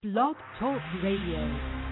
Blog Talk Radio.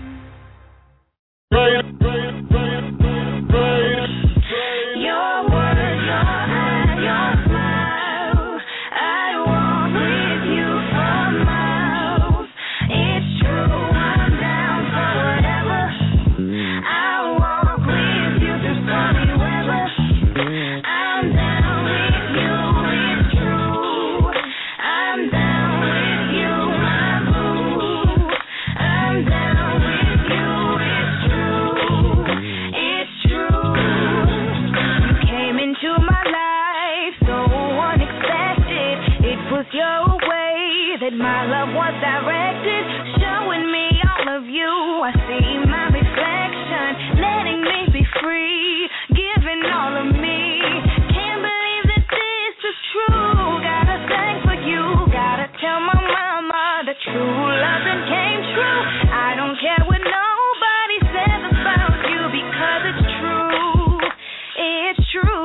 Your words, your eyes, your smile. I walk with you for miles. It's true, I'm down for whatever. I walk with you through stormy weather. I'm down with you, it's true. I'm down with you, my boo. I'm down with you, it's true. It's true. You came into my life so unexpected. It was your way that my love was directed. Showing me all of you. I see my reflection, letting me be free, giving all of me. Can't believe that this is true. Gotta thank for you. Gotta tell my mama the true loving came true. I don't care what nobody says about you because it's true. It's true.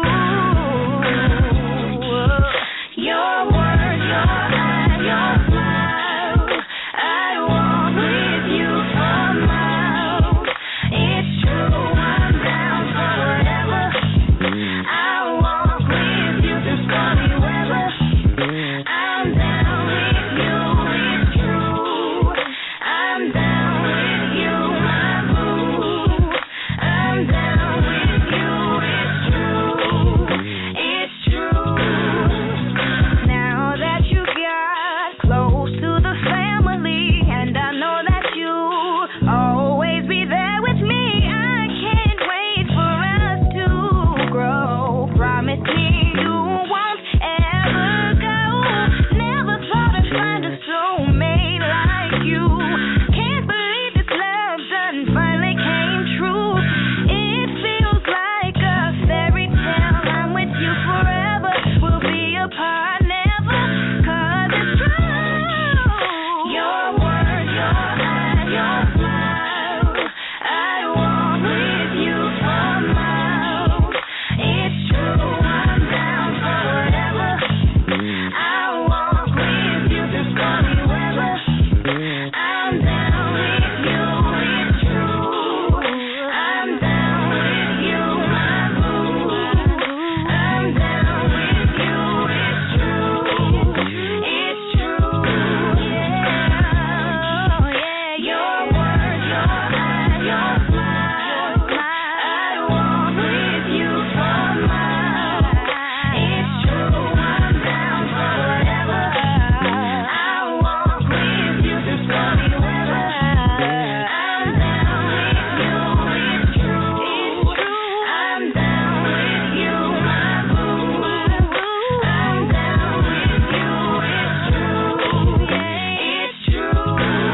Your words, your eyes, your smile. I walk with you for miles. It's true, I'm down for whatever. I walk with you through stormy weather. I'm down with you, it's true. I'm down with you, my boo. I'm down with you, it's true. It's true. Now that you got close to the family, and I know that you always be there with me, I can't wait for us to grow. Promise me you won't ever go. Never thought I'd find a soulmate like you. Can't believe this love done finally came true. It feels like a fairy tale. I'm with you forever. We'll be apart never, 'cause it's true. Your words, your eyes, your smile. I walk with you for miles. It's true, I'm down for whatever. I walk with you through stormy weather. I'm down with you, it's true. I'm down with you, my boo. I'm down with you, it's true. It's true, yeah. Your words, your eyes, your smile. I walk with you for miles. It's true, I'm down for whatever. I walk with you through stormy weather. I'm down with you, it's true. It's true. I'm down with you, my boo. I'm down with you, it's true. It's true.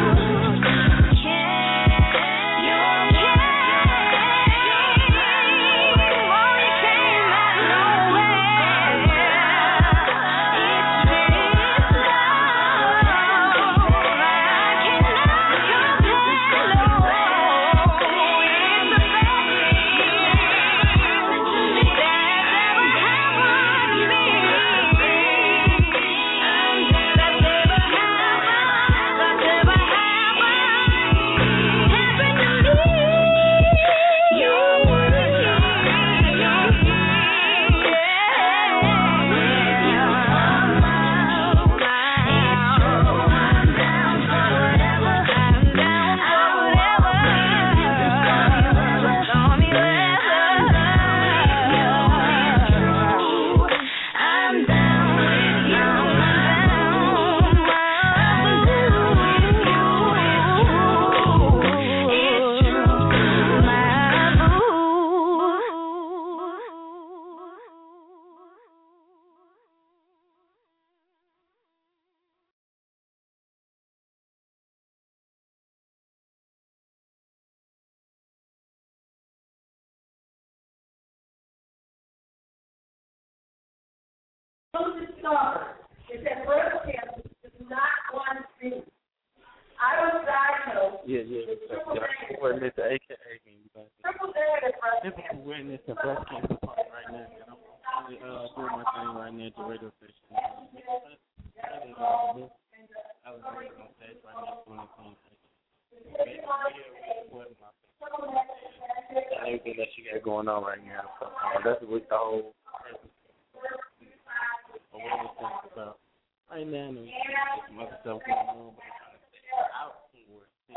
Is that breast cancer is not one thing. I was diagnosed Yeah. with triple negative. Witness, AKA Triple negative breast typical cancer. witness and breast cancer part right now. And I'm really doing my thing right now at the radio station. I I was on stage right now doing anything. And everything that she got going on right now. So, that's what the whole awareness thing is about. Right now, and there's some other stuff going on, but I'm trying to stay out for it.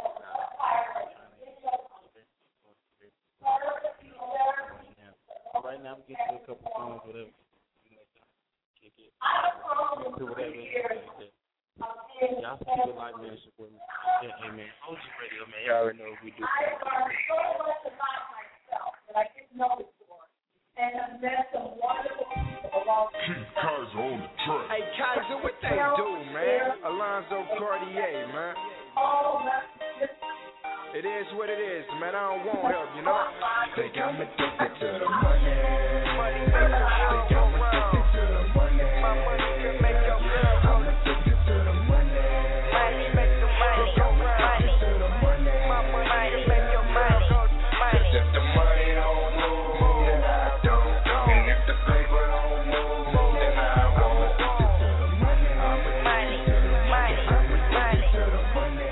Right now, I'm getting to a couple songs, whatever. Kick it. Do whatever it is. Y'all people like me and support me. Yeah, amen. OG Radio, man. Y'all already know what we do. Keith Kaiser on the track. Hey Kaiser, what they do, man? Alonzo Cartier, man. It is what it is, man. I don't want help, you know. Think I'm addicted to the money. Think I'm addicted to the money. My money can make your girl go. I'm addicted to the money. Money make the money go round. To the money. My money can make your girl go. Cause if the money don't move, then I don't go. And if the paper don't move, then I won't. I'm addicted to the money. I'm addicted to the money. I'm addicted to the money.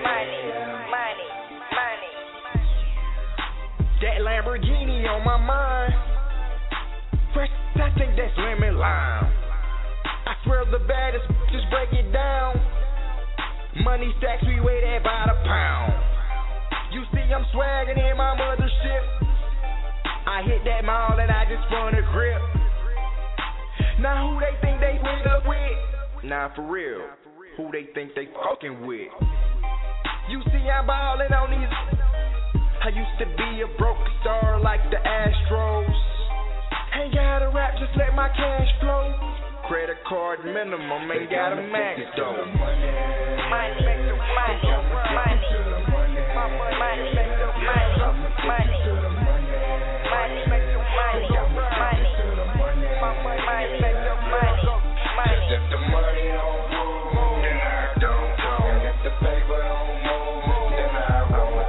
That Lamborghini on my mind. First, I think that's lemon lime. I swear the baddest just break it down. Money stacks, we weigh that by the pound. You see, I'm swagging in my mothership. I hit that mall and I just spun a grip. Now who they think they went up with? Nah, for real. Who they think they fucking with? You see, I'm ballin' on these. I used to be a broke star like the Astros. Ain't gotta rap, just let my cash flow. Credit card minimum, ain't got a max though. Money make the money, money. My money make the money, money. Money make the money, money. My money make the money, money. If the money don't move, then I don't go. And if the paper don't move, then I won't.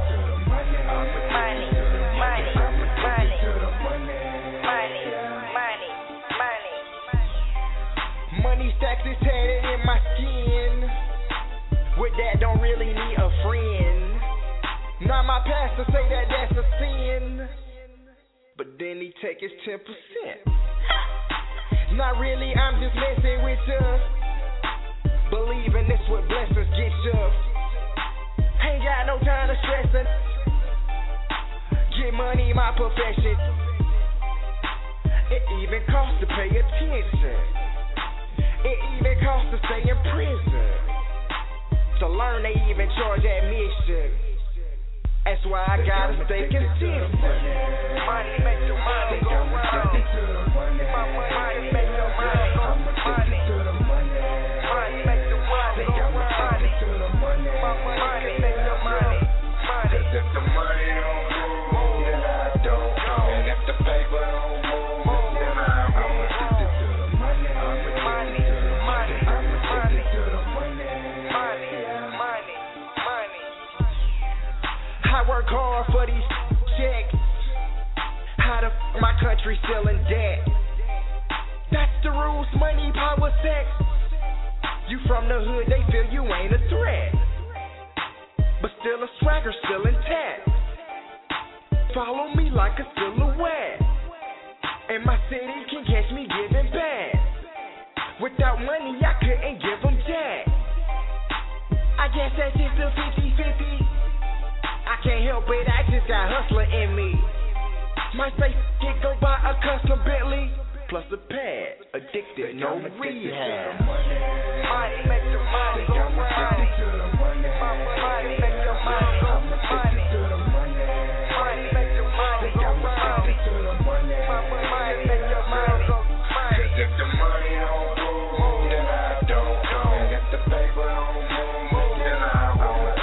Money stacks is tatted in my skin. With that, don't really need a friend. Now my pastor say that that's a sin, but then he take his 10%. Not really, I'm just messing with you. Believing this what blessings get you. Ain't got no time to stressing. Get money, my profession. It even costs to pay attention. It even costs to stay in prison. To learn, they even charge admission. That's why I gotta stay consistent. Money make the money go round. My money make the money go round. Money make the money go round. My money make the money. Cause if the money don't move, then I don't go. And if the paper don't move, then I won't. Addicted to the money. I'm addicted to the money. I'm addicted to the money. Money. I work hard for these checks. How the my country still in debt? That's the rules, money, power, sex. You from the hood, they feel you ain't a threat. But still a swagger, still intact. Follow me like a silhouette. And my city can catch me giving back. Without money, I couldn't give them jack. I guess that's just a 50-50. I can't help it, I just got hustler in me. Might say get go buy a custom Bentley plus a pad, addicted, no rehab. Money make the money go round. Money make the money go round. Money make the money go round. Money make the money go round. Cause if the money don't move, then I don't go. And if the paper don't move, then I won't.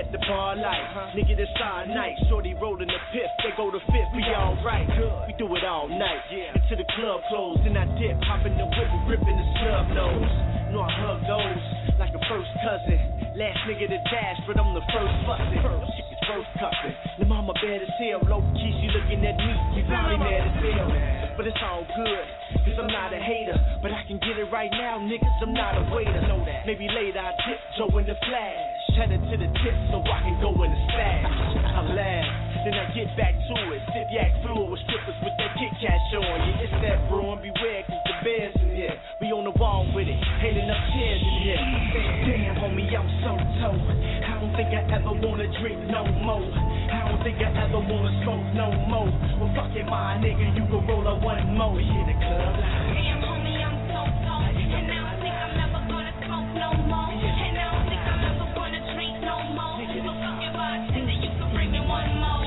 at the bar light. Nigga, this our night. Shorty rolling the fifth, they go to fifth, we alright. We do it all night. Until the club closed, then I dip, hop in the whip and ripping the snub nose. Know I hug those like a first cousin. Last nigga to dash, but I'm the first fussing. Shit is first cuffing. The mama bad as hell, low key, she looking at me. We probably mad as hell, but it's all good. Cause I'm not a hater, but I can get it right now, niggas, I'm not a waiter. Know that. Maybe later I dip, Joe in the flash. Headed to the tip so I can go in the stash. I laugh, then I get back to it. Sip yak fluid with strippers with that Kit Kat showing. Yeah, it's that bro, and beware cause the bears in here. We on the wall with it, hanging up chairs in here. Damn, homie, I'm so toe. I don't think I ever wanna drink no more. I don't think I ever wanna smoke no more. Well, fuck it, my nigga, you can roll up one more. We in the club. Damn, homie, I'm so toe. And I don't think I'm ever gonna smoke no more. And I don't think I'm ever gonna drink no more. Well, fuck it, bartender, you can bring me one more.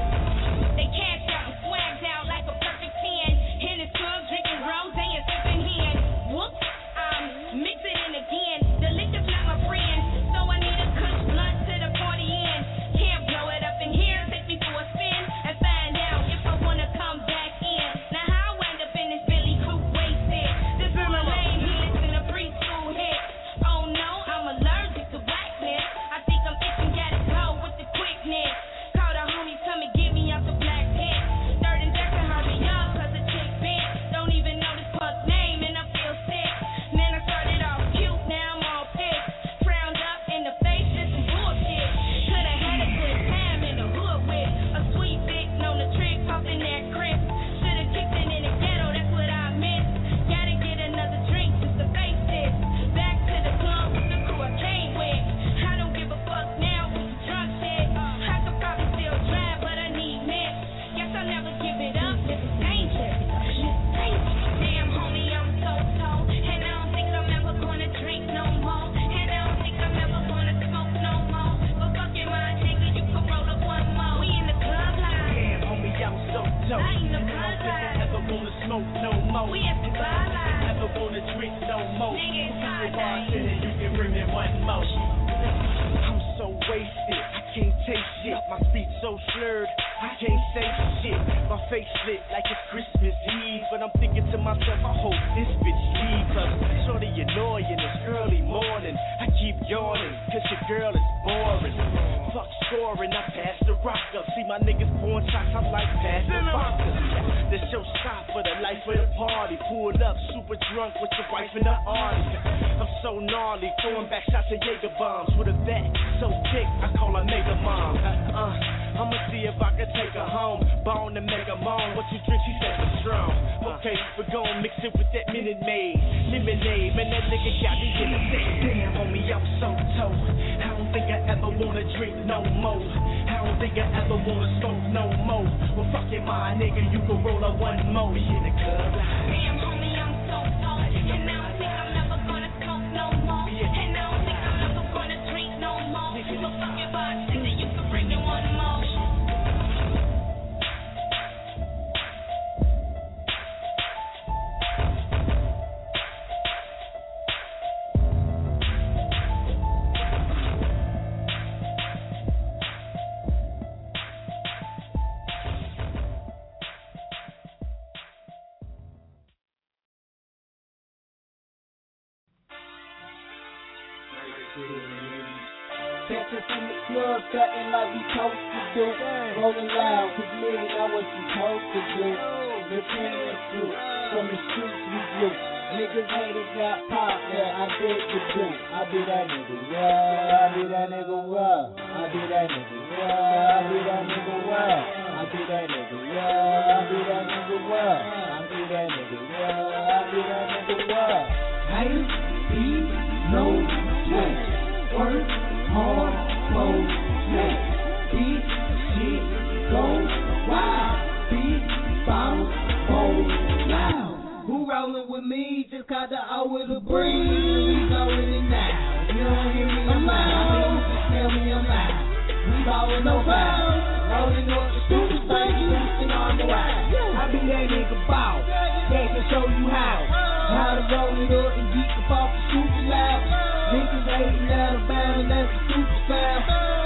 They cash out and swagged out like a perfect 10. In his club, drinking rose and sipping hen. Whoops, I'm mixing it again. The liquor's not my friend, so I need a kush blunt to the party end. Can't blow it up in here, take me for a spin and find out if I wanna come back in. Now how I wind up in this Billy Coupe wasted. This is my lane, he listen to preschool hits. Oh no, I'm allergic to blackness. I think I'm itching, gotta go with the quickness. Call the homies, come and get me out the black pit. Third injection, hurry up, cause the chick bit. Don't even know this fuck's name and I feel sick. Man, I started off cute, now I'm all pissed. Frowned up in the face, this some bullshit. Coulda had a good time in the hood with a sweet bitch, known the trick, popping that crisp. Shoulda kicked it in the ghetto, that's what I missed. Gotta get another drink just to face this. Back to the club with the crew I came with. I don't give a fuck now with the drunk shit. I could probably still drive, but I need mix. Guess I'll never give it up, this is dangerous. Damn, homie, I'm so toe. And I don't think I'm ever gonna drink no more. And I don't think I'm ever gonna smoke no more. But fuck it, my nigga, you can roll up one more. We in the club line. Damn, homie, I'm so dope. I in the I club don't think I line. ever wanna smoke no more. We at the bar line. Never wanna drink no more. Nigga, it's Fuck it, hard, bartender, you can bring me one more. I'm so wasted, I can't taste shit. My speech so slurred, I can't say shit. My face lit like it's Christmas Eve, but I'm thinking to myself, I hope this bitch leave. Cause shorty annoying, it's early morning. I keep yawning, cause your girl is boring. Fuck scoring, I pass the rock up. See my niggas pouring shots, I'm like, pass the vodka. This your stop for the life of the party. Pulled up, super drunk with your wife in the arty. I'm so gnarly, throwing back shots of Jaeger bombs. With a vet, so thick, I call her Mega Mom. I'ma see if I can take her home. Bone and Mega Mom, what you drink? She said it's strong. Okay, we're gon' mix it with that Minute Maid. Lemonade, man, that nigga got me in the day. Damn, homie, I'm so toe. I don't think I ever wanna drink no more. I don't think I ever wanna smoke no more. Well, fuck it, my nigga, you can roll up one more. We in the club. Damn, homie, I'm so toe. And I don't think I'm ever gonna smoke no more. And I don't think I'm ever gonna drink no more. But fuck it, bartender, you can bring me one more. Catch us in the club, cutting like we supposed to do. Rolling loud, cause we ain't know what you supposed to do. The family fruit, from the streets we grew. Niggas haters got pop that I did to do. I be that nigga, yeah, I be that nigga, yeah. I be that nigga, yeah, I be that nigga, yeah. I be that nigga, yeah, I be that nigga, yeah. I be that nigga, yeah, I be that nigga, yeah. Haters be no sweat. Work hard, go sweat. Beat shit, go wild. Beat bounce, hold loud. Who rollin' with me? Just caught the O with a breeze. We goin' it now. You don't hear me, I'm loud. Tell me I'm loud. We ballin' no foul. Rollin' up the stupid thing, boostin' on the ride. I be that nigga ball. They can show you how to roll it up and geek up off the super loud. Niggas ain't Alabama, that's the super style. Well,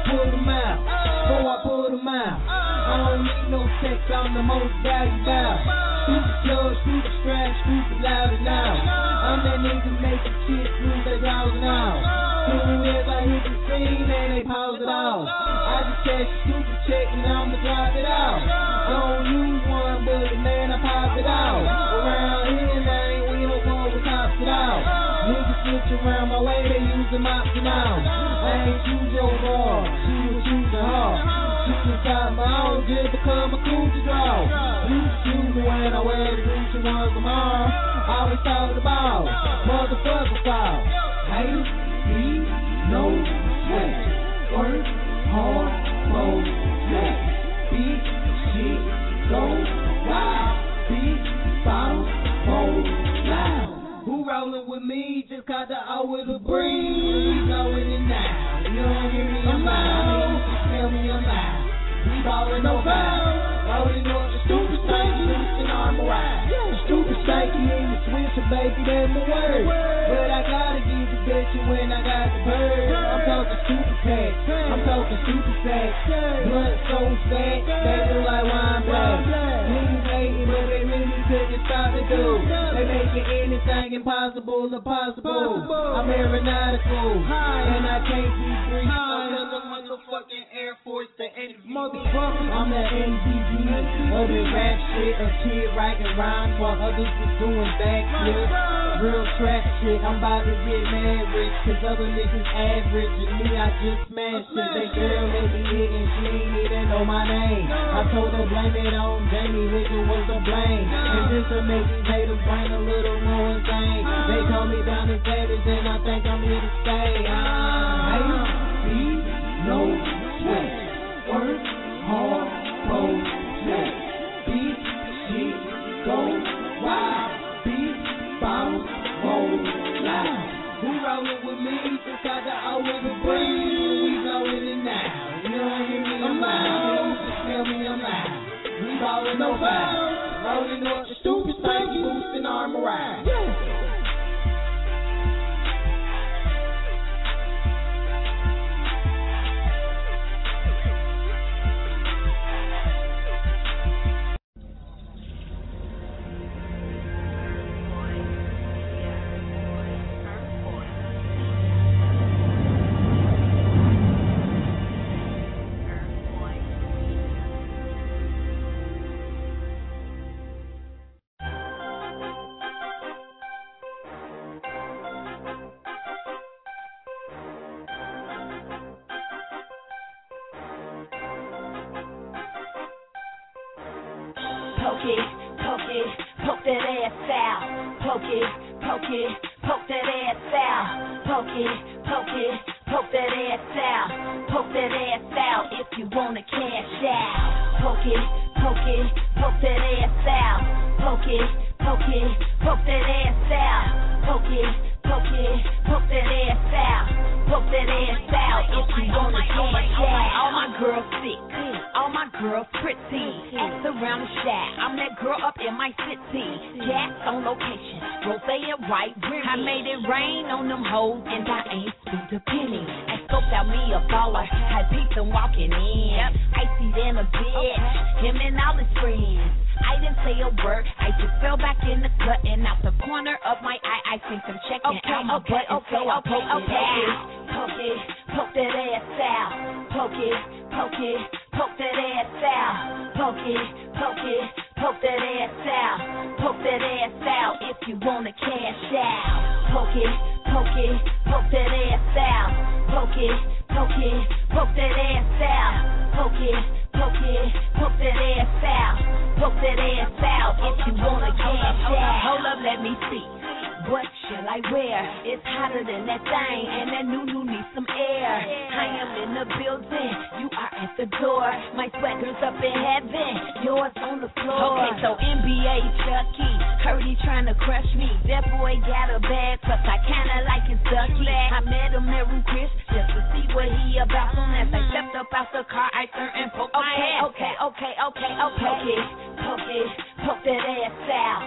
pull them out. Before I pull them out. I don't need no sex, I'm the most valuable. Stupid plug, stupid strap, stupid loud and loud. I'm that nigga making shit lose their dollars now. Soon as I hit the scene, man, they pause it off. I just catch a stupid check and I'ma drop it out. Don't use one bullet, man, I pop it out. Around here, man, we don't go with cops it out. Niggas switch around my way, they using option out. I ain't choose your bar, she was choosing her. Shoot inside my own, just become a cool to draw. You shoot me when I wear the Gucci ones tomorrow. Always talking about motherfucker foul. Haters, be no sweat. Work hard, roll, sweat. Beat, shit, go wild. Beat, bottle, roll, loud. Who rollin' with me? Just caught the O with a breeze. We going in now. You don't hear me, I'm loud. Tell me I'm loud. We ballin' no foul. Rolling up the stupid stanky, boosting armor ride. The stupid stanky in the switcher, baby, that's my word. But I gotta give the bitch when I got the bird. I'm talking super pack, I'm talking super sack. Blunt so fat, they look like wine black. Niggas hating, but they really couldn't stop the dude. They making anything impossible. I'm aeronautical, and I can't be free. I'm the motherfucking Air Force, the motherfucker. I'm the NDG of the rap shit, a kid writing rhymes while others was doing backflips. Real trap shit, I'm about to get mad rich, cause other niggas average, and me, I just smashed it. That girl let me hit and she ain't even know my name. I told her blame it on Jamie, Wicked was to blame. And just to make these haters brain a little more insane. They call me down and savage, and I think I'm here to stay. Haters, be no sweat. Work hard, roll, sweat. Beat, shit, go wild. Beat, bottle, roll, loud. Who rollin' with me? Just got the O with a breeze. We going in now. You don't hear me, I'm loud. Tell me I'm loud. We ballin' no foul. Rollin' up the stupid stanky, boosting armor ride. Poke that ass out. Poke it, poke that ass out. Poke it, poke that ass out. Poke that ass out if you wanna cash out. Poke it, poke that ass out. Poke it, poke that ass out. Poke it, poke that ass out. Poke that ass out if you wanna cash out. All my girls sick, all my girls pretty. Act around the shack, I'm that girl up in my city. Gas on location, rose and white rim. I made it rain on them hoes and I ain't spent a penny. I scoped out me a baller, had peeps and walking in. Icy than a bitch, him and all his friends. I didn't say a word, I just fell back in the cut and out the corner of my eye I seen some checking out my butt and so I poked it out. Poke that ass out. Poke that ass out. Poke that ass out. Poke that ass out if you wanna cash out. Poke that ass out. Poke that ass out. Poke that ass out. Poke that ass out if you wanna cash out. Hold up, let me see. What shall I wear? It's hotter than that thing, and that new needs some air. I am in the building, you are at the door. My swagger's up in heaven, yours on the floor. Okay, so NBA Chucky, heard he trying to crush me. That boy got a bag, plus I kinda like his ducky. I met him at Root Chris just to see what he about. Soon as I stepped up out the car, I turned and poked my head. Okay. Poke that ass out.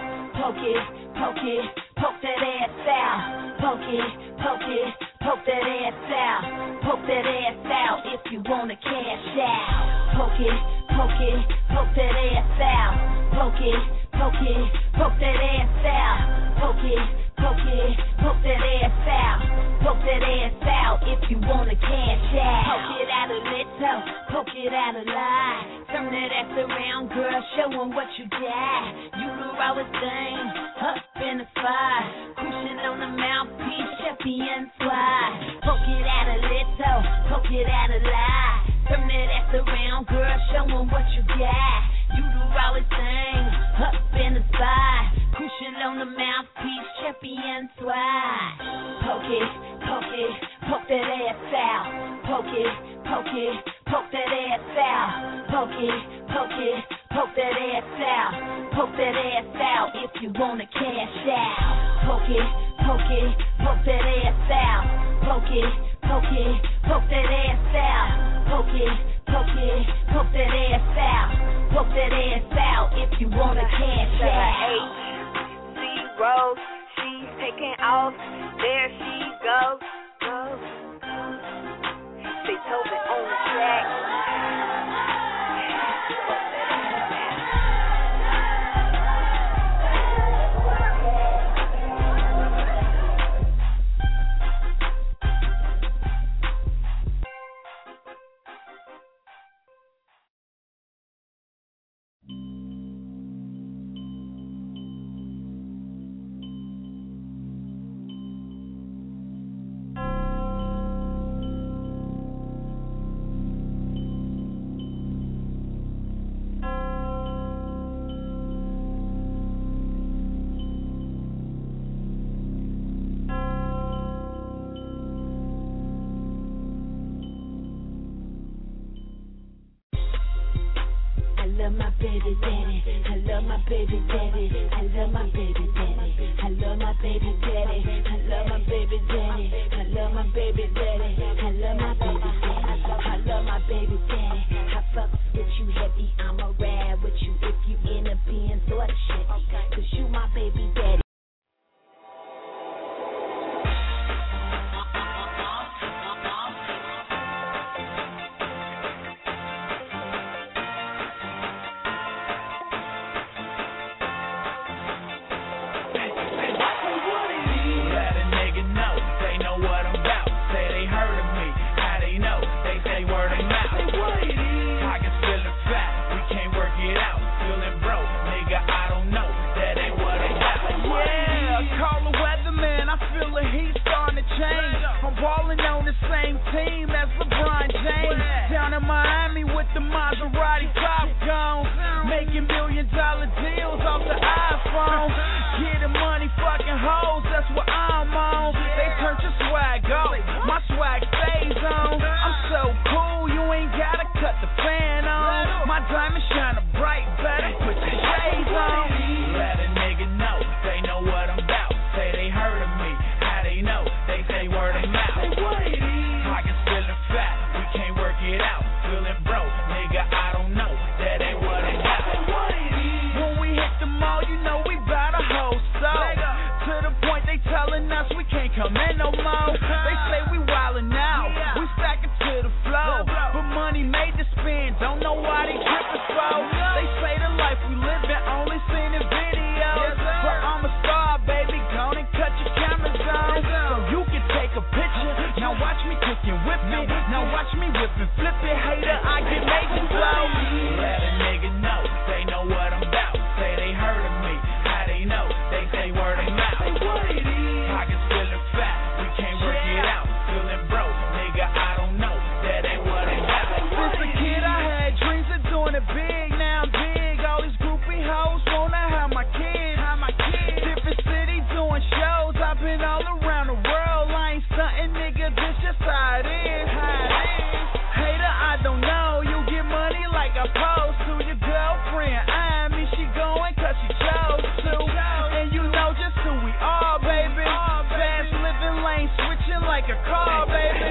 Poke that ass out. Poke that ass out. Poke that ass out out if you wanna cash out. Poke it, poke it, poke that ass out. Poke it, poke it, poke that ass out. Poke it, poke it, poke that ass out. Poke that ass out if you wanna cash out. Poke it out a little, poke it out a lot. Turn that ass around, girl, show 'em what you got. You the rawest thing, up in the spot. Cushion on the mouthpiece, champion slide. Poke it out a little, poke it out a lot. Turn that ass around, girl, show 'em what you got. You the rawest thing, up in the spot. Cushion on the mouthpiece, champion slide. Poke it, poke it, poke that ass out. Poke it, poke it, poke that ass out. Poke it, poke it, poke that ass out. Poke that ass out if you wanna cash out. Poke it, poke it, poke that ass out. Poke it, poke it, poke that ass out. Poke it, poke it, poke that ass out. Poke that ass out if you wanna cash out. Rose, she's taking off. There she goes. Beethoven on the track. baby daddy. I love my baby daddy. I love my baby daddy. I love my baby daddy. I love my baby daddy. I love my baby daddy. I love my baby daddy. I love my baby daddy. I fuck with you heavy. I'ma ride with you if you end up being sort of shitty. Cause you my baby daddy. Balling on the same team as LeBron James. Down in Miami with the Maserati top gone. Making $1 million deals off the iPhone. Getting money, fucking hoes, that's what I'm on. They turn your swag off, my swag stays on. I'm so cool, you ain't gotta cut the fan on. My diamonds shining bright, better put your shades on. Let a nigga know, they know what I'm about. Say they heard of me, how they know? They say word of mouth. Pockets feeling fat, we can't work it out. Feeling broke, nigga, I don't know. That ain't what it's about. When we hit the mall, you know we bout a whole soul. To the point they telling us we can't come in no more. They say we wildin' out, we stack it to the flow. But money made to spend, don't know why they trippin' so. They say the life we livin' only seen in videos. But I'm a star, baby, go and cut your cameras on. So you can take a picture. Now watch me cook and whip it. Now watch me whip and flip it. Hater, I get major flow. Let a nigga know, they know what I'm about. Say they heard of me, how they know? They say word of mouth. Pockets feeling fat, we can't work it out. Feeling broke, nigga, I don't know. That ain't what it's about. Since a kid I had dreams of doing it big. Now I'm big. All these groupie hoes wanna have my kids. Different city doing shows. I've been all around the world. I ain't stunting, nigga. This just how it is. Hater, I don't know. You get money like I post to your girlfriend. I mean, she going cause she chose to. And you know just who we are, baby. Fast living lane switching like a car, baby.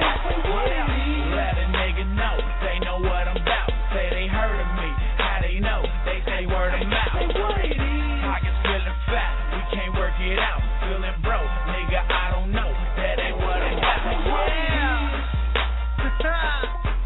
Let a nigga know. They know what I'm about. Say they heard of me. How they know? They say word of mouth. Pockets feeling fat. We can't work it out. Feeling broke, nigga, I don't know. That ain't what I'm about.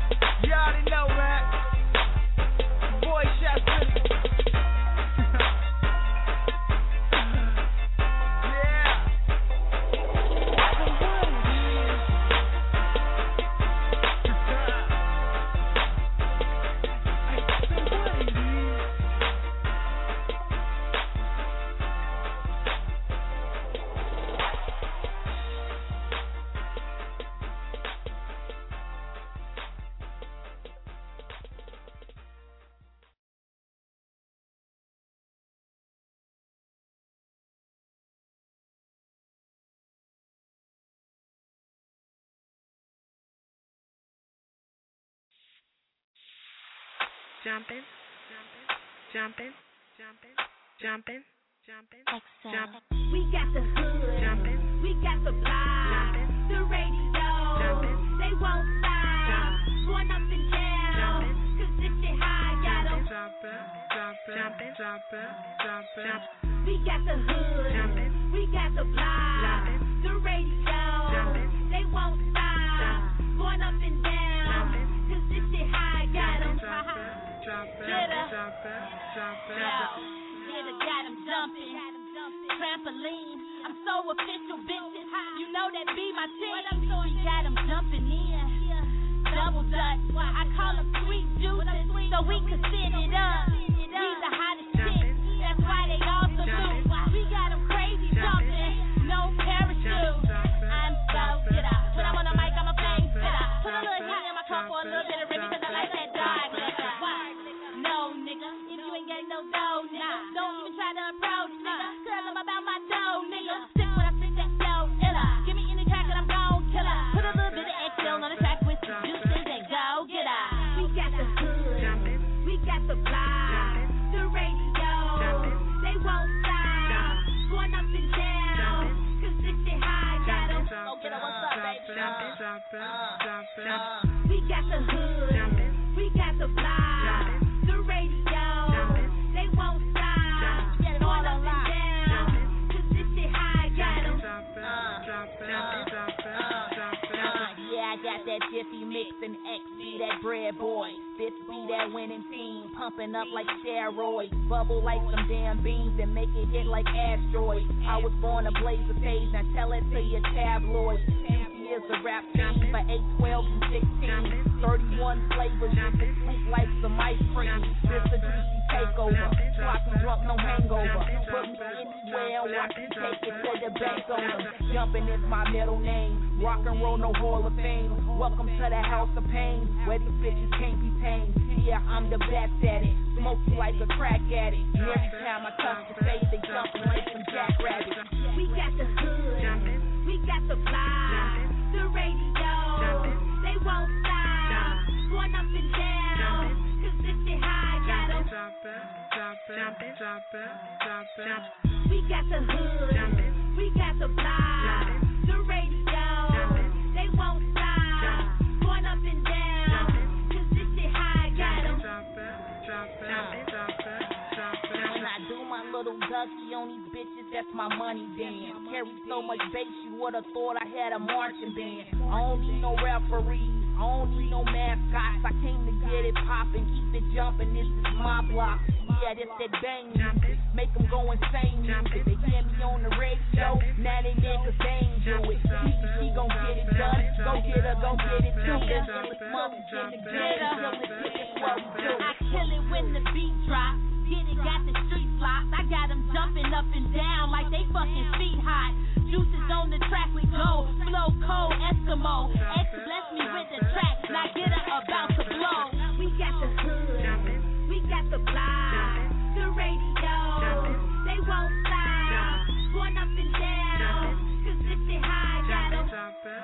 jumping, jumping, jumping, jumping, jumping, jumping. We got the hood, jumping, we got the block, jumping, the radio, jumping, they won't stop, going up and down, jumping, cause this shit high, got 'em. jumping, jumping, jumping, jumping. We got the hood, jumping, we got the block, jumping, the radio, jumping, they won't stop, going up and down, cause this shit high, got 'em. Get got 'em jumping, trampoline, I'm so official, bitches, you know that be my team, we got 'em jumping in, double dutch, I call 'em sweet juices, so we can sit it up, we the hottest shit, that's why they all salute, we got 'em crazy jumping, no parachute, I'm so get up, when I'm on the mic, I'm a flame spitter, put a little heat in my cup for a little bit of rim, because I like that dog liquor, no nigga, if you ain't getting no dough, nigga, don't even try to approach, nigga, cause I'm about my dough, nigga, stick when I spit that flow, illa, give me any track and I'm gon' kill her, put a little bit of XL on the track with some juices and go get her. We got the hood, we got the block, the radio, they won't stop, going up and down, cause this shit high, got 'em. Go get her, what's up, baby? We got the hood, we got the block, the radio, they won't stop, going up and down, cause this shit high, got 'em. Yeah, I got that Jiffy mix and X be that bread boy, Fitz be that winning team, pumping up like steroids, bubble like some damn beans and make it hit like asteroids. I was born to blaze the stage, now tell it to your tabloids. Is a rap team for 8, 12, and 16. 31 flavors, sweet like some ice cream. This a juicy takeover. Sloppy drunk, no hangover. Put me anywhere, watch me take it to the bank on them. Jumping is my middle name. Rock and roll, no Hall of Fame. Welcome to the house of pain, where these bitches can't be tamed. Yeah, I'm the best at it. Smoke you like a crack addict. And every time I touch the face, they jumping like some jackrabbits. We got the hood, we got the fly. The radio, they won't stop, going up and down, cause this shit high, got 'em. We got the hood, we got the block, the radio, they won't stop, going up and down, cause this shit high, got 'em. When I do my little ducky on these bitches, that's my money dance. Carry so much bass, you would've thought I had a marching band. I don't need no referees, I don't need no mascots. I came to get it poppin', keep it jumpin', this is my block. Yeah, this that bang music, make them go insane music. They hear me on the radio, now they niggas they ain't do it. She gon' get it done, go get her, go get it too. That's what it's money, get it, get it, till it's what we do. I kill it when the beat drops. Get it, got the streets locked. I got them jumping up and down like they fucking feet hot. Juices on the track, we go. Flow cold, Eskimo. X bless me with the track. Now get her about to blow. We got the hood, we got the block, the radio, they won't stop, going up and down, cause this shit high, got 'em.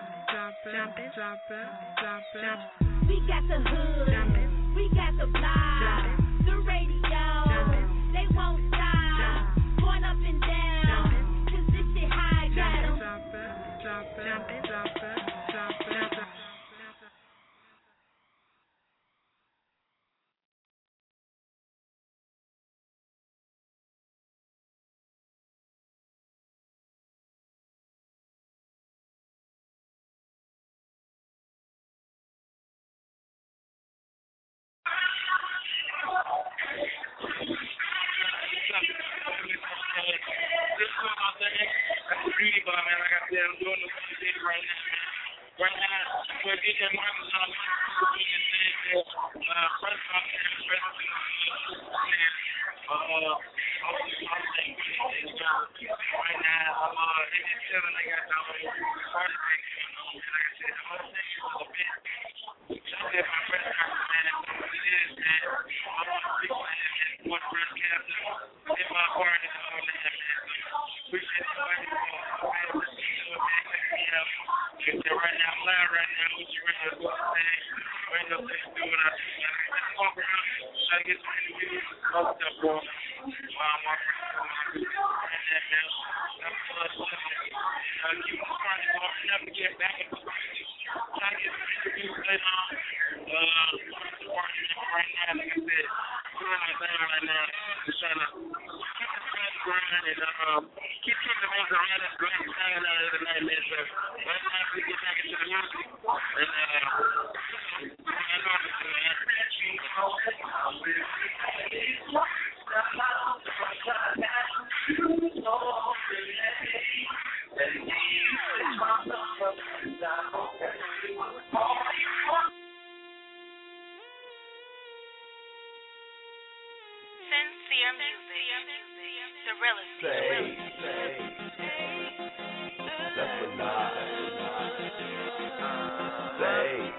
We got the hood, we got the block, the radio, they won't stop, going up and down, cause this shit high, got 'em. Beauty bar, man. Like I said, I'm doing the thing right now, man. Right now, we're getting that market on first off, right now, they just chilling. They got the party thing going on, man. Like I said, the whole thing is a bit. That's my first time, man. It is, man. I'm on the big man, man. One first captain. In my party and all that, man. Appreciate everybody for right now, I'm live right now with you, radio, right now, let's do what I do. Let's walk around, get some interviews, other stuff going on. Keep trying to go enough to get back and trying to get some interviews later on. Right now, like I said, doing my thing right now. Just trying to keep the grind and keep keeping the music around us great and hanging out every night, man. So right now, we get back into the music. And I know this, man. Sincere music, the realest. That's what not. Say.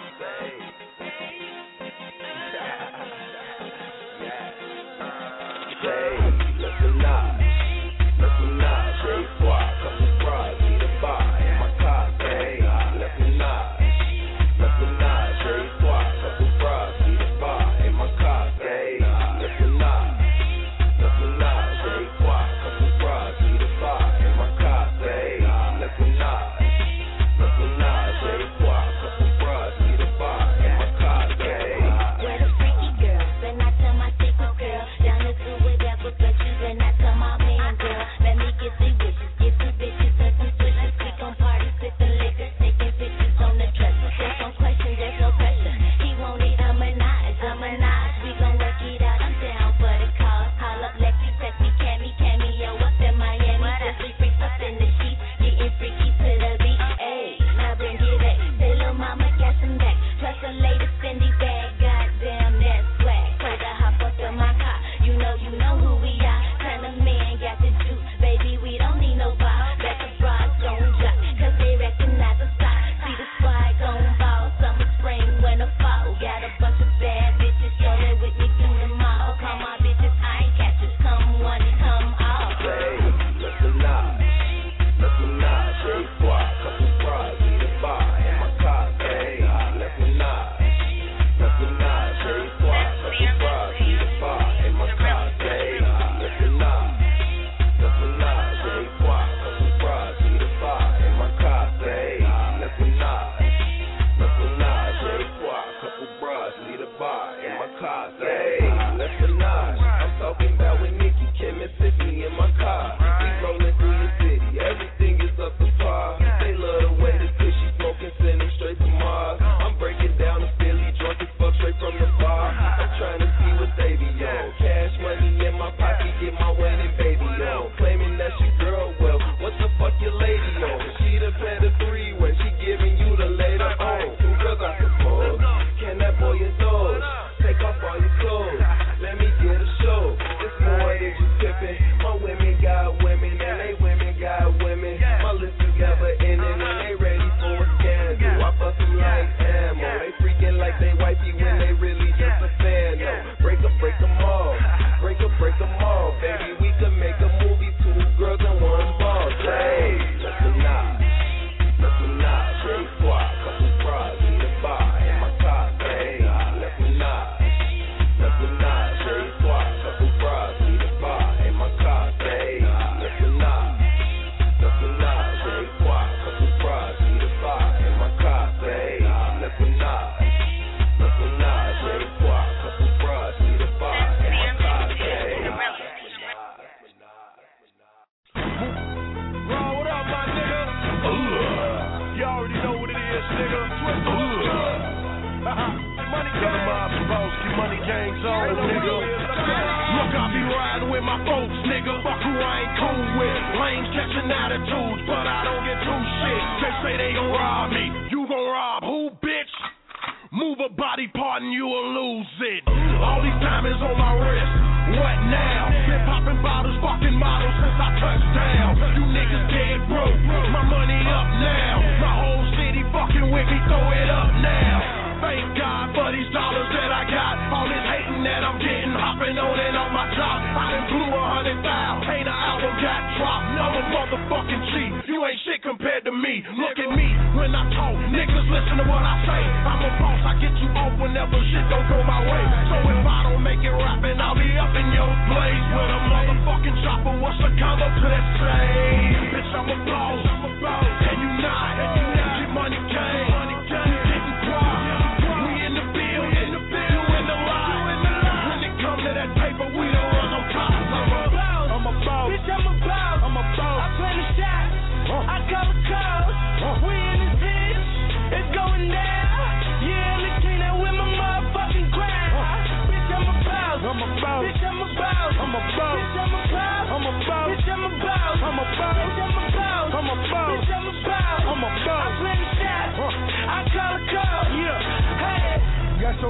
Whenever shit don't go my way. So if I don't make it rapping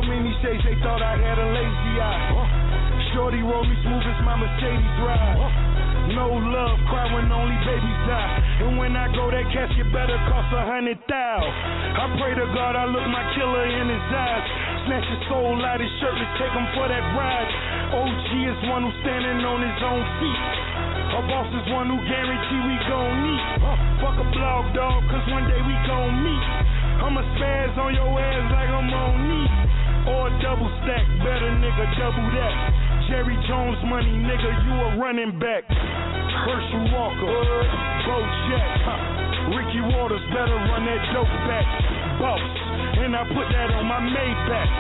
many shades, they thought I had a lazy eye. Shorty roll me smooth as my Mercedes ride. No love, cry when only babies die. And when I go, that casket better cost 100,000. I pray to God I look my killer in his eyes. Snatch his soul out his shirt, let's take him for that ride. OG is one who's standing on his own feet. Our boss is one who guarantee we gon' meet. Fuck a blog dog, cause one day we gon' meet. I'ma spaz on your ass like I'm on knee. Or a double stack, better nigga, double that. Jerry Jones money, nigga, you a running back. Herschel Walker, Bo Jack, Ricky Waters, better run that dope back. Boss, and I put that on my Maybach.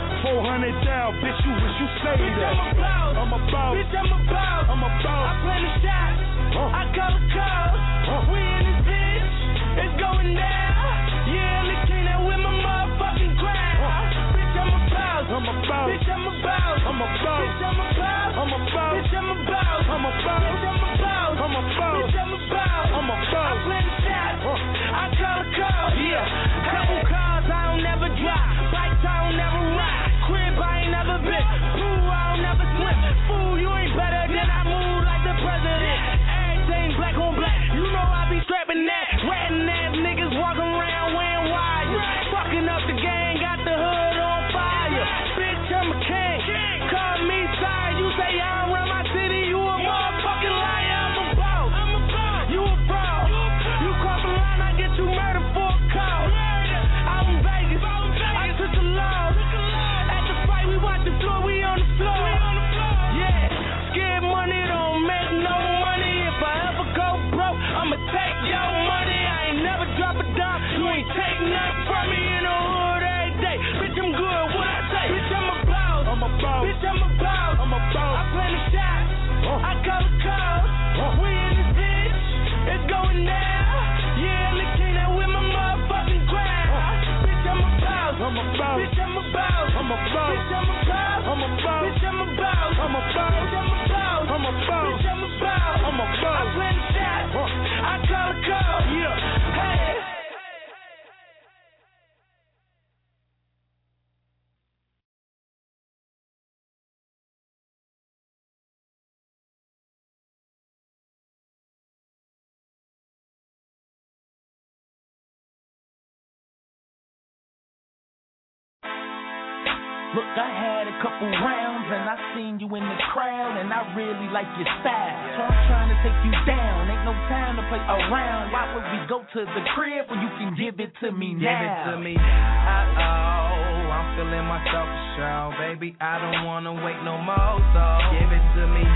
400 down, bitch, you wish you say bitch, that. I'm a boss. Bitch, I'm a boss. I'm a boss. I play the shots. I call the calls. We in this bitch. It's going down. Yeah, look clean that with my motherfucking crown. Bitch, I'm a boss. I'm a boss. Bitch, I'm a boss. I'm a boss. Bitch, I'm a boss. I'm a boss. Bitch, I'm a boss. I'm a boss. Bitch, I'm a boss. I'm a boss. Bitch, I'm a boss. I'm a boss. I play the shots. I call the calls. Yeah. Couple cars I don't never drive. Bikes I don't never ride. Crib I ain't never been. Pool I don't never swim. Fool, you ain't better than I move like the president. Everything black on black. You know I be strapping that. Ratting ass niggas walking around wearing wires. Fucking up the gang, got the hood on fire. Bitch, I'm a king. Call me sire. You say I don't run my city. You a motherfucking liar. I'm a boss. You a fraud. You cross the line, I get you murdered for a call. Out in Vegas, I took the law. At the fight, we watch the floor, we on the floor. Yeah, scared money don't make no money. If I ever go broke, I'ma take your money. I ain't never drop a dime. You ain't take nothing from me in the hood every day. Bitch, I'm good, what I say? Bitch, I'm a boss. I'm a boss. Bitch, I'm a boss. I'm a boss. I play the shots. I call the calls. We in this bitch. It's going down. Yeah, look clean that with my motherfucking crown. Bitch, I'm a boss. I'm a boss. Bitch, I'm a boss. I'm a boss. Bitch, I'm a boss. I'm a boss. Bitch, I'm a boss. I'm a boss. Bitch, I'm a boss. I'm a boss. Bitch, I'm a boss. I'm a boss. I play the shots. I call the call. Yeah. Hey. Look, I had a couple rounds and I seen you in the crowd and I really like your style. So I'm trying to take you down. Ain't no time to play around. Why would we go to the crib when you can give it to me now? Give it to me. I'm feeling myself for sure, baby. I don't wanna wait no more, so give it to me.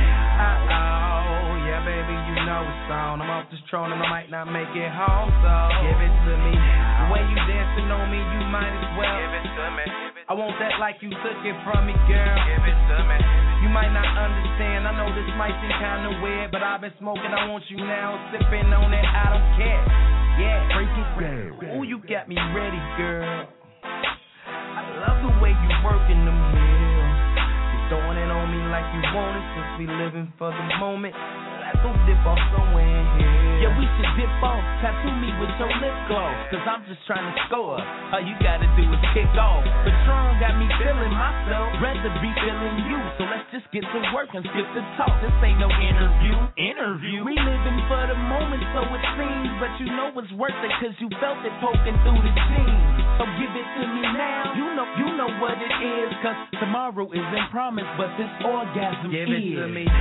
Yeah, baby, you know it's on. I'm off this throne and I might not make it home, so give it to me. The way you dancing on me, you might as well give it to me. I want that like you took it from me, girl. Give it to me. You might not understand. I know this might seem kinda weird, but I've been smoking. I want you now, sipping on it. I don't care. Yeah, break it down. Ooh, you got me ready, girl. I love the way you working them hills. You throwing it on me like you want it, since we living for the moment. Let's go dip off somewhere in here. Yeah, we should dip off, tattoo me with your lip gloss, cause I'm just trying to score. All you gotta do is kick off. Patron got me feeling myself, rather be feeling you. So let's just get to work and skip the talk. This ain't no interview. We living for the moment, so it seems, but you know it's worth it, cause you felt it poking through the jeans. So give it to me now. You know what it is, cause tomorrow isn't promised, but this orgasm give is. Give it to me.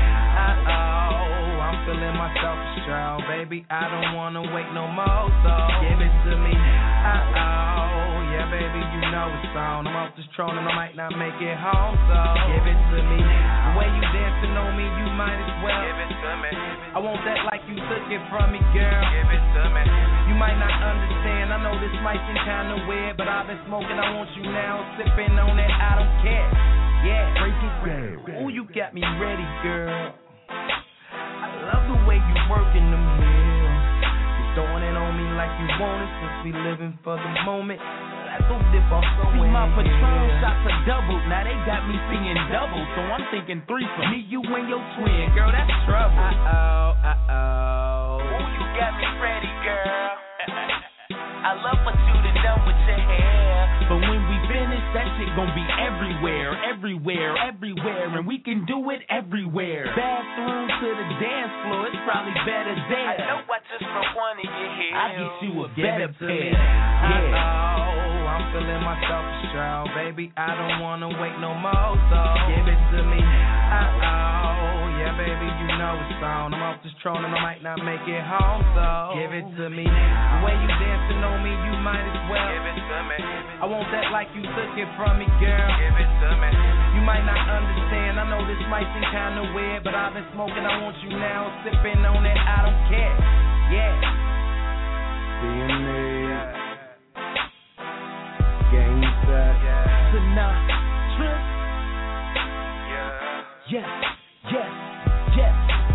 I'm feeling myself for sure, baby. I don't wanna wait no more, so give it to me. Yeah, baby, you know it's on. I'm off this throne and I might not make it home, so give it to me. The way you dancing on me, you might as well give it to me. I want that like you took it from me, girl. Give it to me. You might not understand. I know this might seem kinda weird, but I've been smoking. I want you now, sipping on it. I don't care. Yeah, break it down. Ooh, you got me ready, girl. I love the way you working them hills. You throwing it on me like you want it, since we living for the moment. Let's go dip off somewhere. See, my Patron shots are double. Now they got me singing double, so I'm thinking threesome. Me, you, and your twin, girl, that's trouble. Ooh, you got me ready, girl. I love what you done with your hair, but when we finish, That shit gon' be everywhere, everywhere, everywhere, and we can do it everywhere. Bathroom to the dance floor, it's probably better there. I know I just don't wanna get here. I get you a better pair. Oh, I'm feeling myself a show, baby. I don't wanna wait no more, so give it to me. Yeah, baby, you know it's on. I'm off this throne and I might not make it home, so give it to me. The way you dancing on me, you might as well give it to me. I want that like you took it from me, girl. Give it to me. You might not understand. I know this might seem kinda weird, but I've been smoking. I want you now, sipping on it. I don't care. Yeah. Being made. Game set. Sinatra. Yes, yes, yes.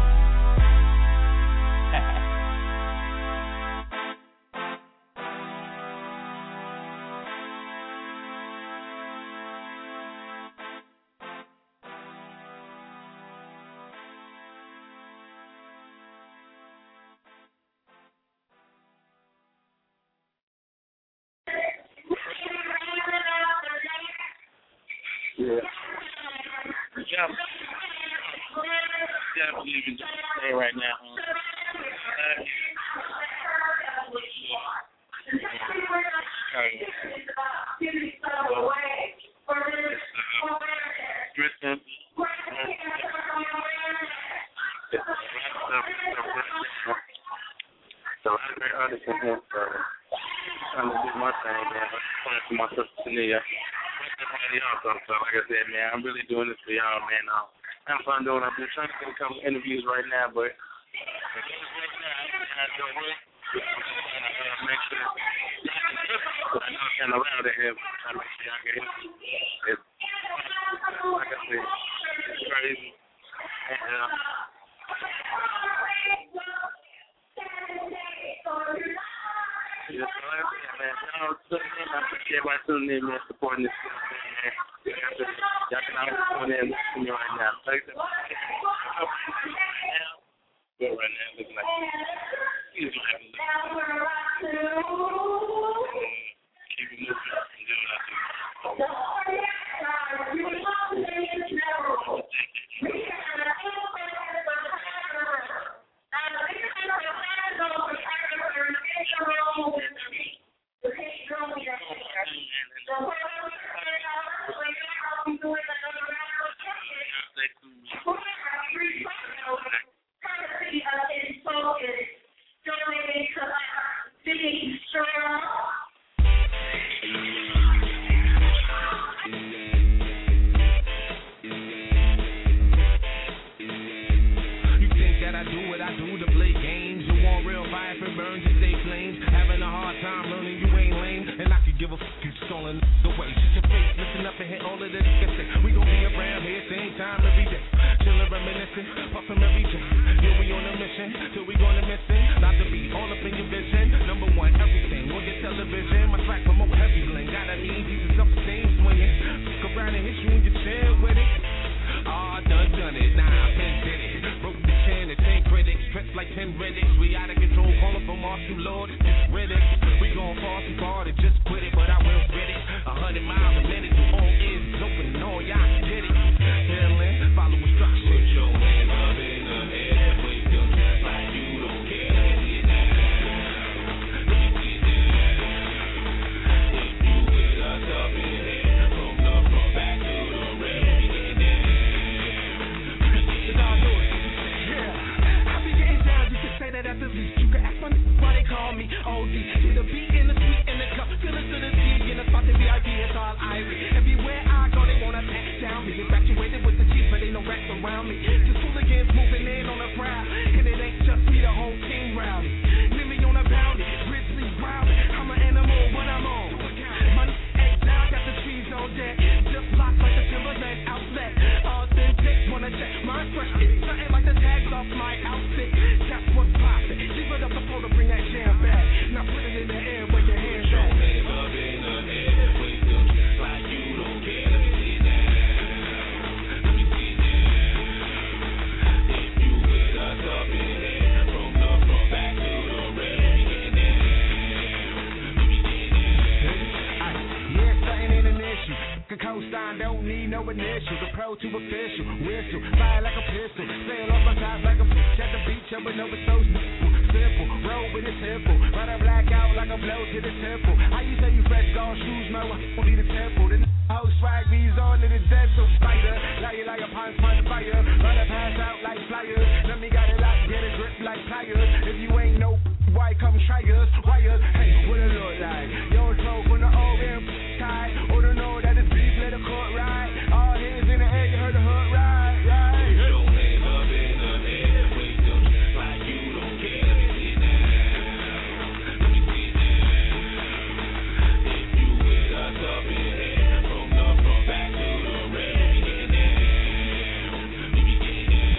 Yeah. Yeah, I believe in today right now. So I'm very honest with him, so I'm gonna do my thing, man. I'm playing for my sister Tania. So like I said, man, I'm really doing this for y'all, man. I'm fun doing it. I've been trying to get a couple interviews right now, but I'm trying to make sure I know it's kind of loud in here, but I'm trying to make sure y'all can hear me. It's, like I said, it's crazy. And, just like I said, man, y'all tuning in. I appreciate everybody tuning in, man, supporting this stuff, man. Y'all can always tune in and listen to me right now. Like that. Good right now, looking like he's gonna have to keep it moving and do what I do. initials, the pro to official. Whistle, fire like a pistol. Sail off my top like a fish at the beach, jumping over so simple. Roll with a temple. Ride a black out like a blow to the temple. How you say you fresh gold shoes, man? What will be the temple? The whole swag bees on to the dental spider. Like a pine fire. Run a pass out like flyers. Let me got it locked, get a grip like pliers. If you ain't no why come try us, wires. Hey, what it look like? Yo, smoke from the old rim tie. Oh, to know that it's beef, let the court ride. All hands in the air, you heard the hood ride, right? Don't hands up in the air, wake them like you don't care. Let me see now. Let me see now. If you with us up in here, from the front back to the rear, let me get down. Let me get down.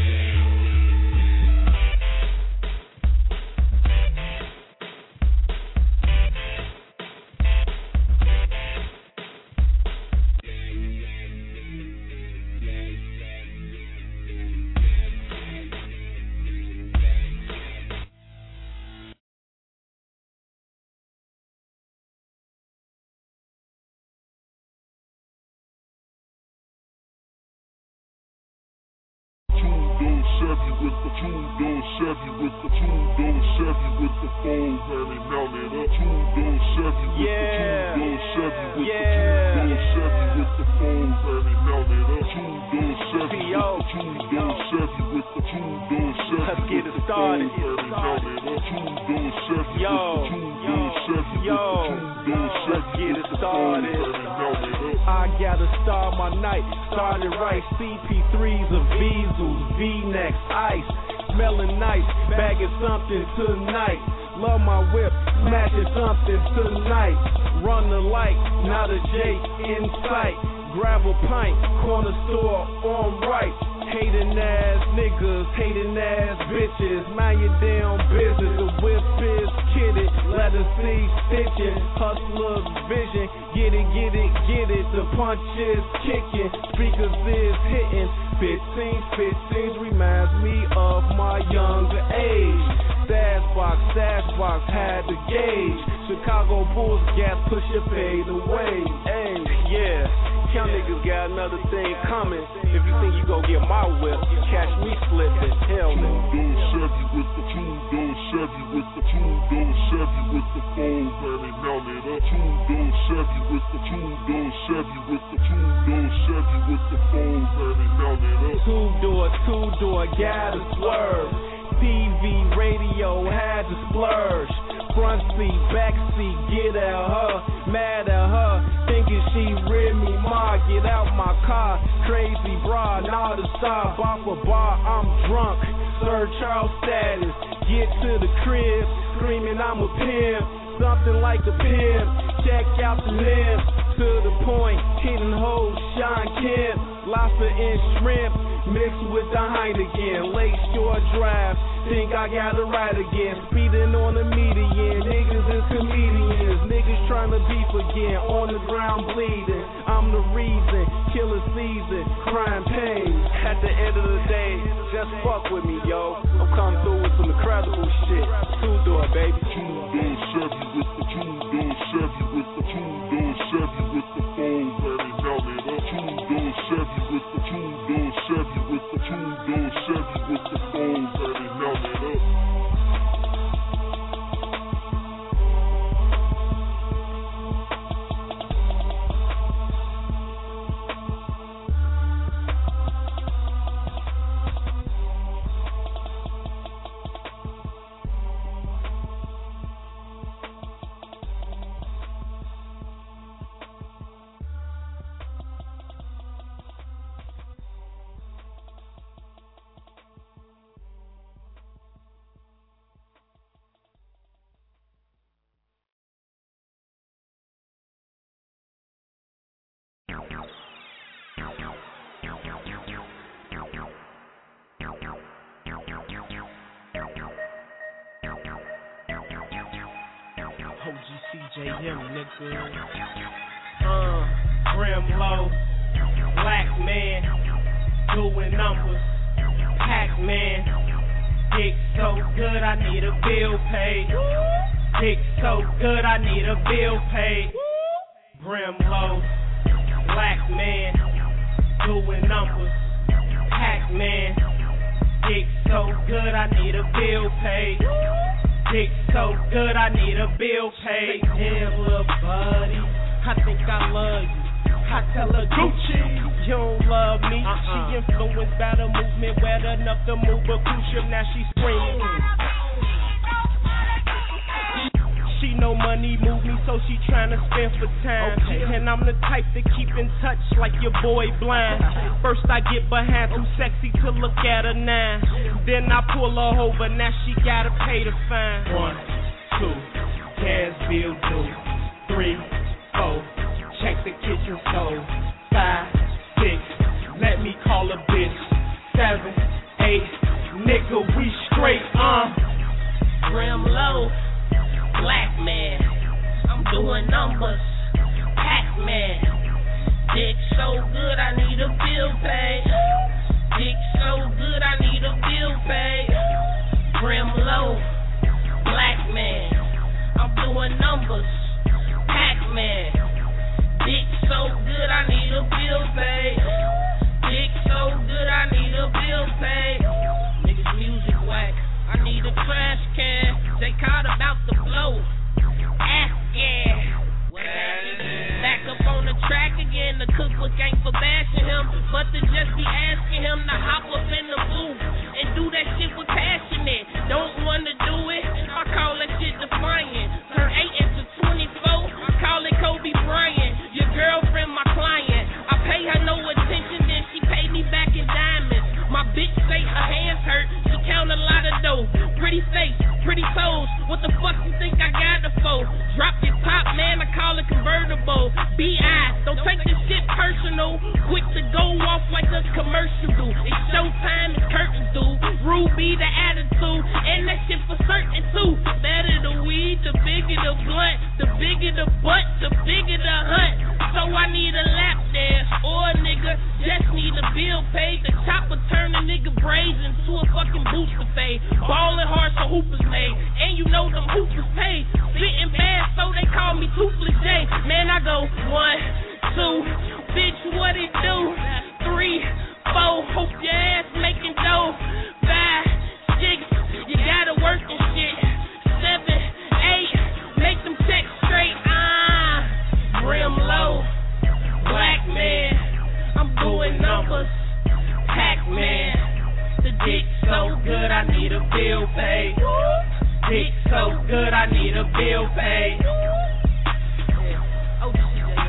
Chevy with the two-door Chevy with the two-door Chevy with the fold handing out it up. Two-door Chevy with the two-door Chevy with the two-door Chevy with the fold handing out it up. Two-door Chevy with the two-door Chevy with the two-door Chevy. Let's get it started. Two-door Chevy with the two-door Chevy with the two-door Chevy. Get it started. I gotta start my night, started right. CP3s of Diesels, V-necks, ice, smelling nice, bagging something tonight. Love my whip, smashing something tonight. Run the light, not a J in sight. Grab a pint, corner store on right. Hating ass niggas, hating ass bitches. Mind your damn business, the whip is kidded. Let us see stitching, hustler's vision. Get it, get it, get it. The punch is kicking, speakers is hitting. 15 reminds me of my younger age. Stash box had the gauge. Chicago Bulls gas push your fade away. Hey, yeah. Young niggas got another thing coming. If you think you gon' get my whip, catch me slipping. Hell no. Two-door Chevy with the two-door Chevy with the two-door Chevy with the fold handing out it up. Two-door Chevy with the two-door Chevy with the two-door Chevy with the fold handing out it up. Two-door, gotta swerve. TV, radio, had to splurge. Front seat, back seat, get at her, mad at her, thinking she rid me, ma, get out my car, crazy bra, not a stop, off a bar, I'm drunk, Sir Charles status, get to the crib, screaming I'm a pimp, something like a pimp, check out the limbs, to the point, hitting hoes, Sean Kemp, lobster and shrimp, mixed with the Heineken, Lake Shore Drive, think I got it right again, speeding on the median, niggas is comedians, niggas trying to beef again, on the ground bleeding, I'm the reason, killer season, crime pays, at the end of the day, just fuck with me, yo, I'm coming through with some incredible shit, two-door, baby. Two-door Chevy with the two-door Chevy with the two-door Chevy with the fold handing out it up. Two-door Chevy with the two-door Chevy with the two-door Chevy with the fold handing out it up. OGCJM, nigga. Brimlow, black man, doing numbers, Pac-Man. Dick so good, I need a bill paid. Dick so good, I need a bill paid. Brimlow, black man, bill paid. Dick so good, I need a bill paid. Damn, little buddy, I think I love you. I tell her Gucci, you don't love me. She influenced by the movement, wet enough to move a cruise ship. Now she screaming. She know money move me, so she tryna spend for time. And I'm the type to keep in touch like your boy blind. First I get behind, too sexy to look at her now. Then I pull her over, now she gotta pay the fine. 1, 2, gas bill due. 3, 4, check the kitchen stove. 5, 6, let me call a bitch. 7, 8, nigga, we straight, Grim low. Black man, I'm doing numbers. Pac-Man, dick so good I need a bill paid. Dick so good I need a bill paid. Grim low, black man, I'm doing numbers. Pac-Man, dick so good I need a bill paid. Dick so good I need a bill paid. Niggas music whack, I need a trash can. They caught about to blow. Afghan. Back up on the track again. The cookbook ain't for bashing him, but to just be asking him to hop up in the booth and do that shit with passionate. Don't wanna do it, I call that shit defiant. Turn 8 into 24, I call it Kobe Bryant. Your girlfriend, my client. I pay her no attention, then she pay me back in diamonds. My bitch say her hands hurt, she count a lot of dough. Pretty face, pretty toes, what the fuck you think I got it for? Drop your top, man, I call it convertible. B.I., don't take this shit personal. Quick to go off like a commercial do. It's showtime, it's curtain do. Ruby, the attitude, and that shit for certain too. Better the weed, the bigger the blunt, the bigger the butt, the bigger the hunt. So I need a lap dance, or a nigga just need a bill paid. The chopper turn a nigga braids into a fucking booster fade. Ballin' hard so hoopers made, and you know them hoopers paid. Spittin' bad so they call me Toothless J. Man, I go 1, 2, bitch, what it do? 3, 4, hope your ass making dough. 5, 6, you gotta work and shit. 7, 8, make them checks straight. Grim low, black man, I'm doing numbers. Pac-Man, the dick so good I need a bill paid. Dick so good I need a bill paid. Oh,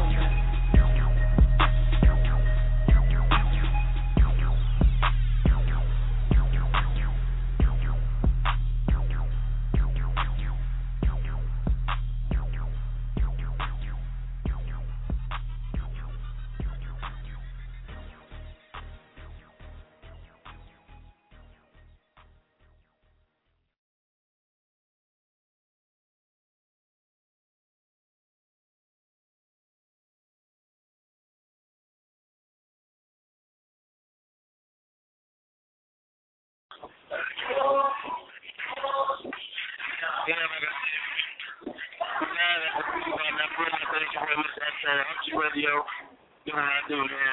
Radio, you know what I do, man.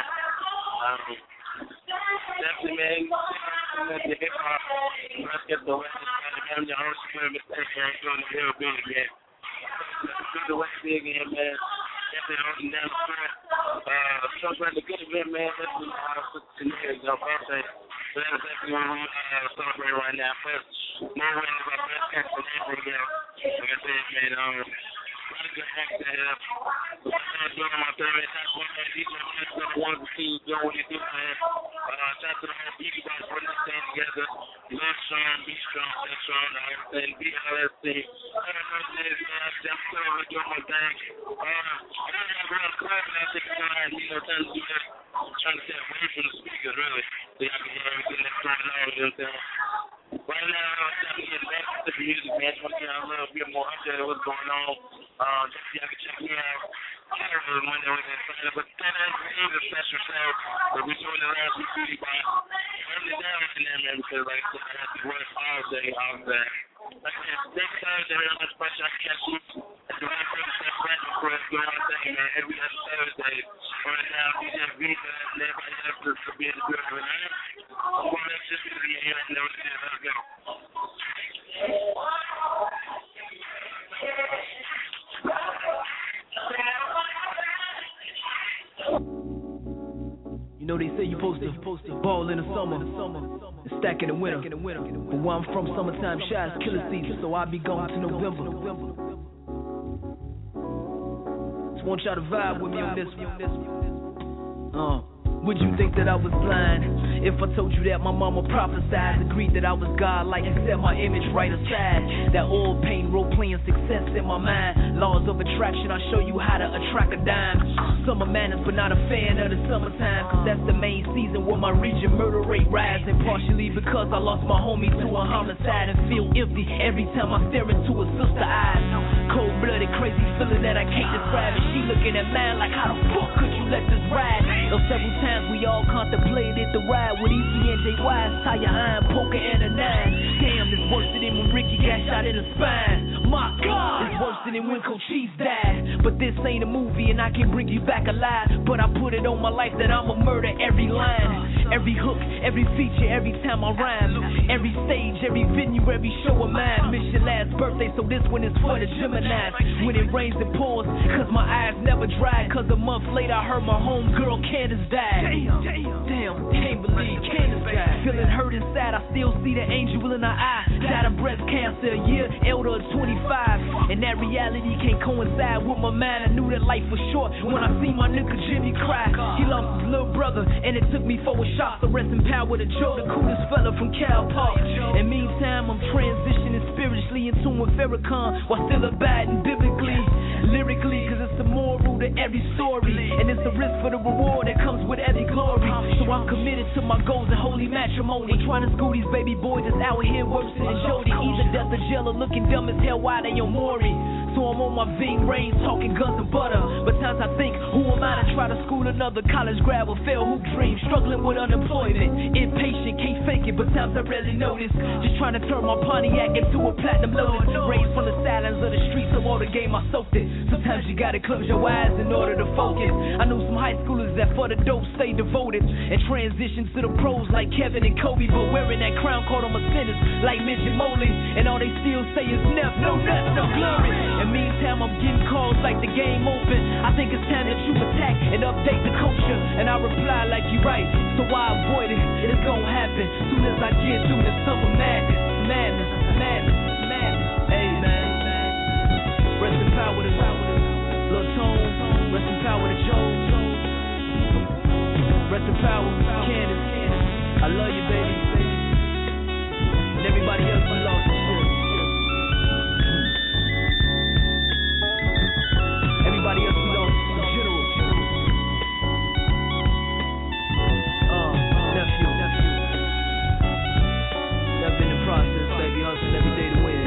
Definitely, man. The hip hop. Let's get the West Side. I'm your host, Mr. Aaron, doing the real big, man. Do the West big again, man. Definitely holding down the front. Something like the good event, man. That's what tonight, you know, birthday. So that's definitely what we celebrate right now. First, no way is our best country ever, man. Like I said, man, a lot of good acts that have. I'm doing my third attack one man. These are the ones to see doing what you do, man. Shout out to the whole Beach Boys putting this thing together. Live strong, be strong, stay strong, everything. BLSC. I'm still over doing my thing. I don't have real club, and I think it's trying to do this. Trying to stay away from the speakers, really. So y'all can hear everything that's going on, you know what I'm saying? Right now, I'm trying to get back to the music, man. I just want to get a little bit more update of what's going on. Just so y'all can check me out. I don't really know when they're signing, but that is a special show that we're doing the last week, really, by turning it down in there, man, because, like I said, I have to work all day. Like I said, next Thursday, man, I'm going to catch you at the Red River Chef Breakfast for us doing our thing, man, every other Thursday. Right now, DJ Vita and everybody else to be able to do it, man. I'm going to make sure you hear it and know what it is. Let's go. You know they say you're supposed to ball in the summer and stack in the winter. But where I'm from, summertime shy is killer season, so I'll be gone to November. Just want y'all to vibe with me on this one. Would you think that I was blind if I told you that my mama prophesied, agreed that I was God-like and set my image right aside? That oil paint, role-playing success in my mind. Laws of attraction, I'll show you how to attract a dime. Summer madness, but not a fan of the summertime, cause that's the main season where my region murder rate rise. And partially because I lost my homie to a homicide and feel empty every time I stare into a sister's eyes. Cold-blooded, crazy feeling that I can't describe. And she looking at mine like, how the fuck could you let this ride? Though several times we all contemplated the ride with EC and JY, tie your iron, poker, and a 9. Damn, it's worse than when Ricky got shot in the spine. My God, it's worse than when Cochise died. But this ain't a movie and I can bring you back alive. But I put it on my life that I'ma murder every line, every hook, every feature, every time I rhyme. Every stage, every venue, every show of mine. Miss your last birthday, so this one is for the Geminis. When it rains it pours, cause my eyes never dry. Cause a month later I heard my homegirl Candace died. Damn, can't believe Candace died. Feeling hurt inside, I still see the angel in her eye. Died of breast cancer, a year elder of 25. And that reality can't coincide with my mind. I knew that life was short when I seen my nigga Jimmy cry. He lost his little brother, and it took me 4 shots. So rest in power to Joe, the coolest fella from Cal Park. And meantime, I'm transitioning spiritually into with Farrakhan, while still abiding biblically, lyrically, cause it's the moral to every story. And it's the risk for the reward that comes with every glory. So I'm committed to my goals and holy matrimony. Trying to school these baby boys that's out here worse than Jody. Either death or jail or looking dumb as hell while they on Maury. So I'm on my Ving Rhames talking guns and butter. But times I think, who am I to try to school another college grad with failed hoop dreams? Struggling with unemployment, impatient, can't fake it, but times I rarely notice. Just trying to turn my Pontiac into a platinum lotus. Raised from the silence of the streets, so all the game I soaked it. Sometimes you gotta close your eyes in order to focus. I knew some high schoolers that for the dope stay devoted and transition to the pros like Kevin and Kobe, but wearing that crown caught on my sentence like Mitch and Moley. And all they still say is never, no nuts, no glory. And meantime I'm getting calls like the game open. I think it's time that you attack and update the culture. And I reply like you right, so I avoid it. It's gonna happen soon as I get through this summer madness. Hey man, rest in power to Lil Tone, rest in power to Joe, rest in power Candace. I love you, baby, and everybody else we lost and shit. Everybody else we lost in general. Nephew. Never been in process, baby, hustling every day to win.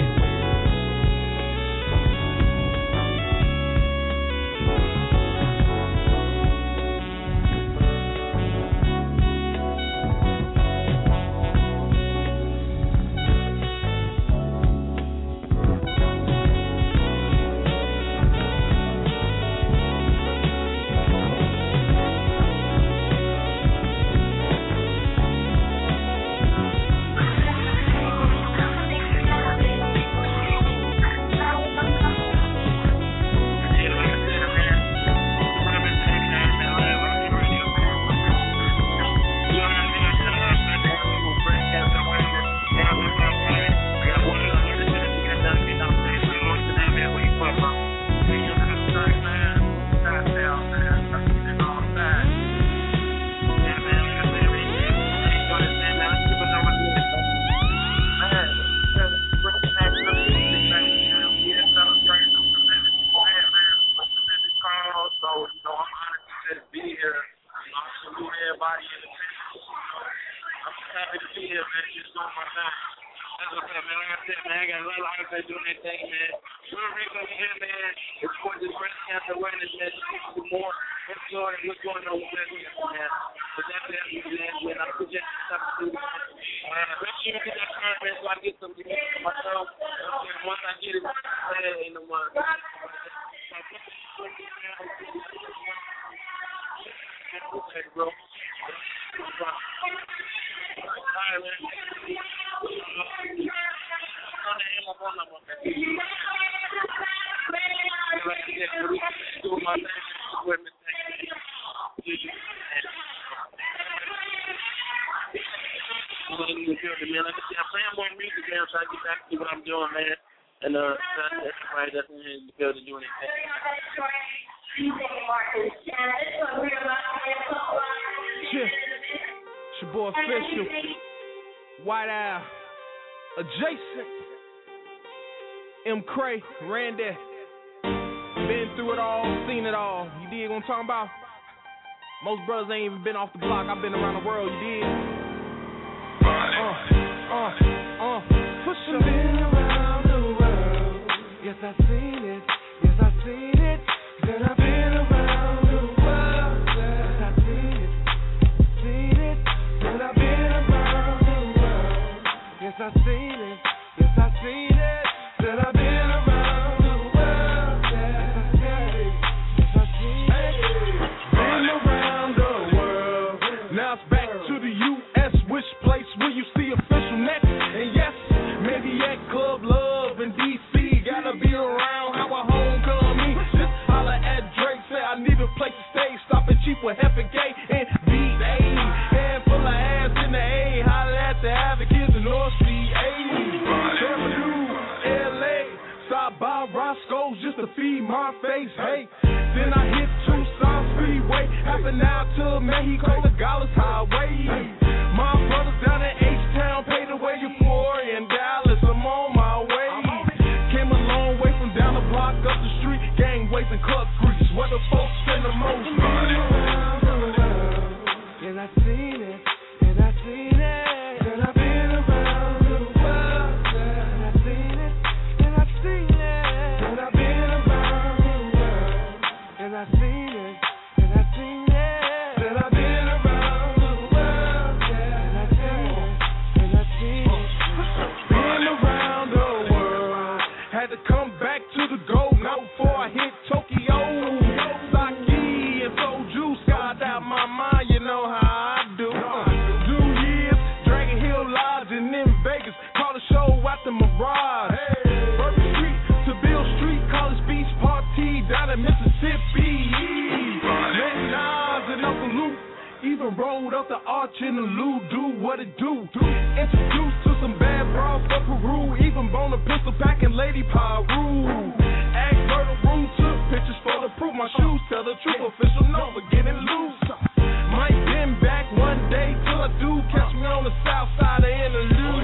building, man. Like I said, I'm playing more music, man. I'm trying to get back to what I'm doing, man. And shout out to everybody that's in the building doing it. It's your boy Official, White Owl, Adjacent, M. Cray, Randy. Been through it all, seen it all. You dig what I'm talking about? Most brothers ain't even been off the block. I've been around the world, you dig? Push I've been around the world. Yes, I've seen it. Yes, I've seen it. Then I've been around the world. Yes, I've seen it. Seen it. Then I've been around the world. Yes, I've seen it. Yes, I've seen it. Then I've been around the world. Yes, I've seen it. Yes, I've seen it. Been around the world. Now it's back to the U.S. Which place will you see official next? And yes, maybe at Club Love in D.C. Gotta be around how a homecoming. Just holler at Drake, say I need a place to stay. Stop at cheap with Hefe K and B.A. Hand full of ass in the A. Holler at the Advocates in North C.A. Avenue, L.A. Stop by Roscoe's just to feed my face. Hey, then I hit Tucson Freeway. Half an hour to Mexico, the Dallas Highway. My brothers down in H-Town paid the way Euphoria in Dallas. I'm on my way. Came a long way from down the block, up the street. Gangways and club creeps, where the folks spend the most money. And I've seen it. And I've seen it. And I've been around the world. And I've seen it. And I've seen it. And I've been around the world. And I've seen it. And I've seen it. And I've been around the world. And I've seen it. And I've seen it. Been around the world. Had to come back to the goal. Not before I hit Tokyo. Sake and soju, skied out my mind. You know how I do. 2 years, Dragon Hill Lodge and in Vegas. Call the show at the Mirage. Bourbon Street to Bill Street, College Beach Party down in Mississippi. Met Nas and Uncle Luke. Even rolled up the arch in the Lou, do what it do. Introduced to some bad bras for Peru. Even bone a pistol packing Lady Pyru. Act murder rule, took pictures for the proof. My shoes tell the truth, official no for getting loose. Might been back one day till I do catch me on the south side of Interlude.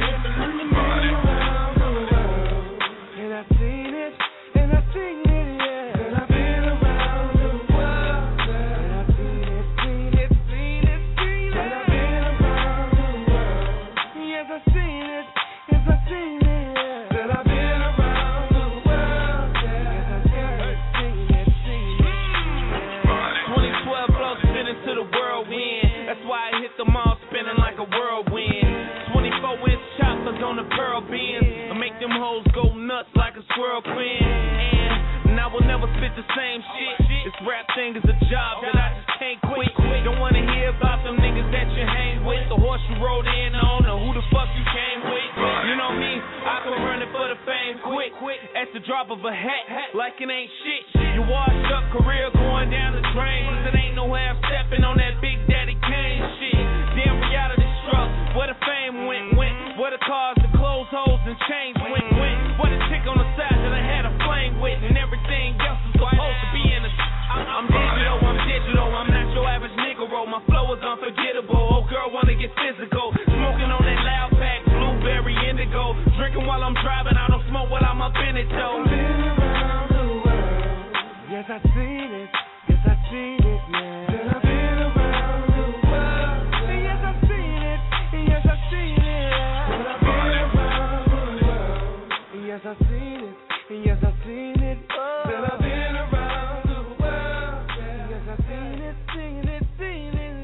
And I've seen it. And I've seen it, yeah. And I've been around the world. And I've seen it, seen it, seen it, seen it. And I've been around the world. Yes, I've seen it. Yes, I've seen it, yeah. And I've been around the world. Yes, I've seen it, seen it, seen it. 2012 flow spinning to the whirlwind. That's why I hit the mall spinning like a whirlwind. 24-inch choppers on the pearl bins. I make them hoes go nuts like a squirrel queen. And I will never spit the same shit. This rap thing is a job that I just can't quit. Don't wanna hear about them niggas that you hang with. The horse you rode in on, or who the fuck you came with. You know me, I can run it for the fame quick. At the drop of a hat, like it ain't shit. You washed up career going down the drain. Cause it ain't no way I'm stepping on that Big Daddy Kane shit. Damn reality struck, where the fame went. Where the cars, the clothes, hoes, and chains went. Where the chick on the side that I had a flame with. And everything else is supposed to be in the... I'm digital, I'm not your average nigga roll. My flow is unforgettable, oh girl wanna get physical. Smoking on that loud pack, blueberry indigo. Drinking while I'm driving, I don't smoke while I'm up in it though. I've been around the world. Yes, I've seen it. Yes, I've seen it, yeah. And I've been around the world. Yes, I've seen it. Yes, I've seen it. And I've been around the world. Yes, I've seen it. Yes, I've seen it. And I've been around the world. Yes, I've seen it, seen it, seen it.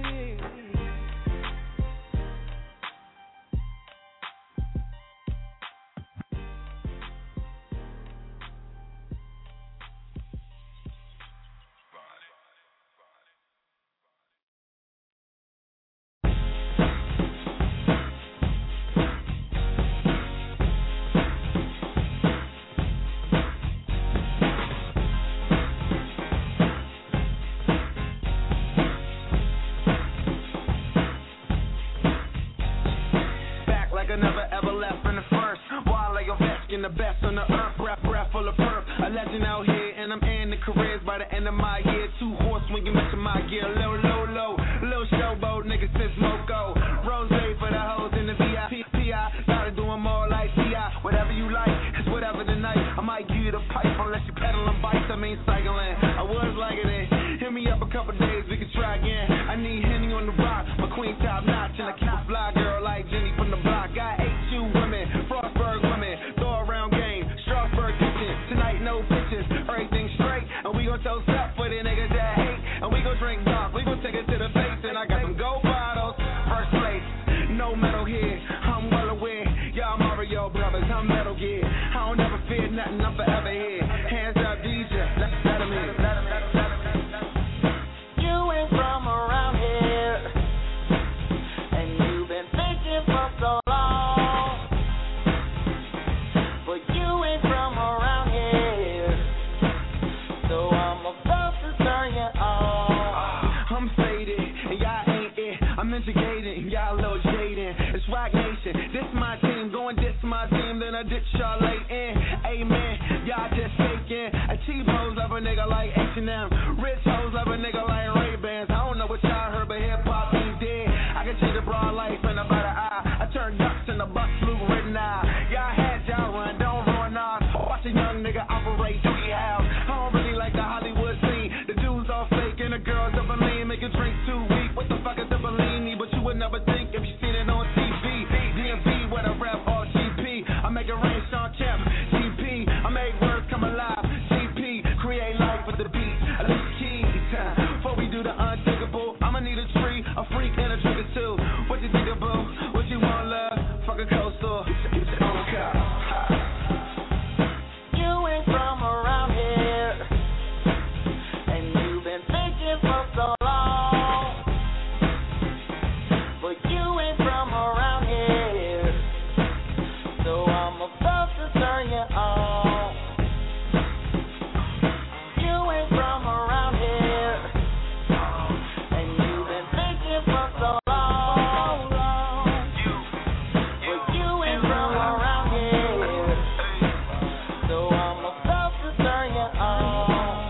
never ever left in the first. While I vest in the best on the earth, breath full of perp. A legend out here, and I'm in the careers by the end of my year. 2 horse swinging into my gear, low. Little showboat, nigga since Moco. Rose for the hoes in the VIP. Gotta do them all like T.I. Whatever you like, it's whatever tonight. I might give you the pipe unless you pedaling bikes, I mean cycling. I was liking it. Hit me up a couple days, we can try again. I need Henny on the rock, my queen top notch, and I keep a fly girl like Jenny from the block. Got 8-2 women, Frostburg women, throw around game, Strasburg kitchen. Tonight no pictures, everything straight, and we gon' toast up for the niggas that hate, and we gon' drink dark, we gon' take it to the face, and I got some gold bottles, first place, no metal here, I'm well aware, y'all Mario brothers, I'm Metal Gear, I don't ever fear nothing, I'm forever here, hands up DJ, let 'em in. You ain't from around here, and you've been thinking for so long, but you ain't from around here, so I'm about to turn you on. I'm faded, and y'all ain't it. I'm instigated, and y'all a little jaded. It's Rock Nation, this my team. Going this my team, then I ditch y'all late in. Amen, y'all just faking. A cheap hoes love a nigga like H&M. Rich hoes love a nigga like Ray-Bans. I don't know what y'all heard, but hip-hop ain't dead. I can change a broad life in about an eye. I turn ducks into bucks, blue written eye. Y'all had y'all run, don't ruin ours. Watch a young nigga operate, doogie house. I don't really like the Hollywood scene. The dudes all fake and the girls up a lean. Make a drink too weak. What the fuck is a Bellini? But you would never think if you seen it on TV. DMV, where the rap all GP. I make it rain, Sean Champ. GP, I make words come alive. GP, create life with the beat. I leave the keys. Before we do the unthinkable, I'ma need a tree, a freak, and a drink or two. What you think about? What you want, love? Fuck a coastal. You ain't from around here, and you've been thinking for so long, but you ain't from around here, so I'm about to turn you on. You ain't from around here, and you've been thinking for so long, but you ain't from around here, so I'm about to turn you on.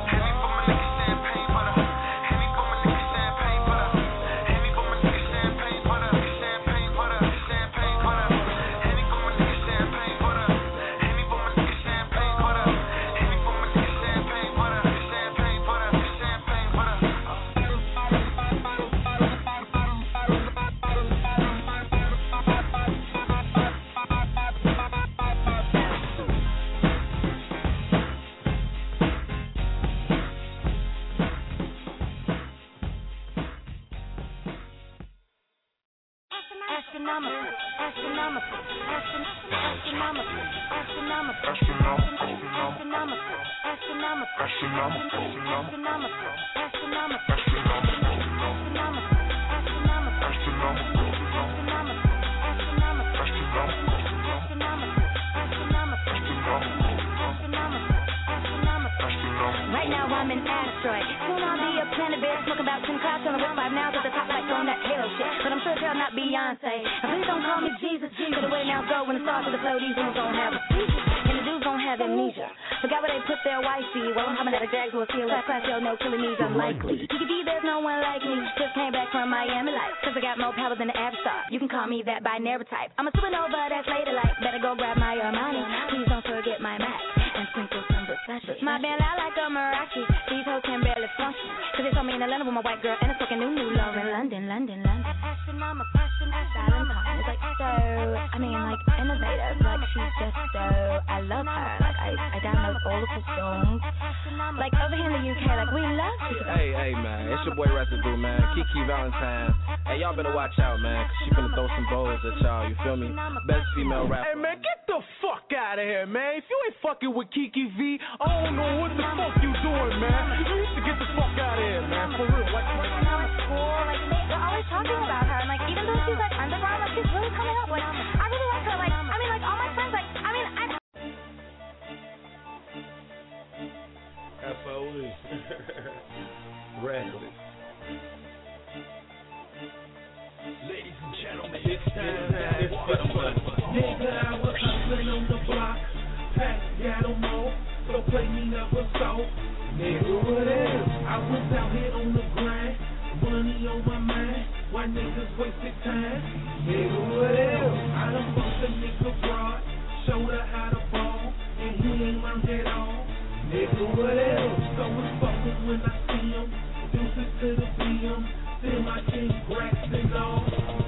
Right now I'm an asteroid. Soon I'll be a planet bitch. Smoking about 10 clouds on the with 5 now at the top like on that hell shit. But I'm sure as hell not Beyonce. And please don't call me Jesus. Cause the way now go when it starts to the flow, these ones gon' have a seizure. And the dudes gon' have amnesia. Forgot where they put their wifey. While I'm hopping at a drag to a field. Class, yo, no killing me's unlikely. TTV, there's no one like me. Just came back from Miami life. Cause I got more power than the average star. You can call me that binary type. I'm a supernova that's later like. Better go grab my Armani. Please don't forget my Mac. And sprinkle some Versace. My band out like a Meraki. These hoes can barely function. Cause they told me in Atlanta with my white girl. And it's fucking new love in London. Astronomical. Silent Kong is like so, I mean like innovative. Like she's just so, I love her. Like I download all of her songs. Like over here in the UK, like we love her. Hey man, it's your boy Residue, man. Kiki Valentine. Hey, y'all better watch out, man, cause she finna throw some bows at y'all, you feel me? Best female rapper. Hey man, get the fuck out of here, man. If you ain't fucking with Kiki V, I don't know what the fuck you doing, man. You need to get the fuck out of here, man. For real. Like they're always talking about her, and like even though she's like underground, like she's really coming up. Like I really like her. Like I mean, like all my friends, like I mean, I. FOE. Reckless. Ladies and gentlemen, it's time for Nigga, I was hustling on the block. Pack got 'em all, so play me never so. Nigga, what else? I was out here on the grind, money on my mind. Why niggas wasted time? Nigga, what else? I done fucked a nigga broad, showed her how to ball, and he ain't learned at all. Nigga, what else? So it's fuckers when I see him, deuces to the BM, still my king grabs and all.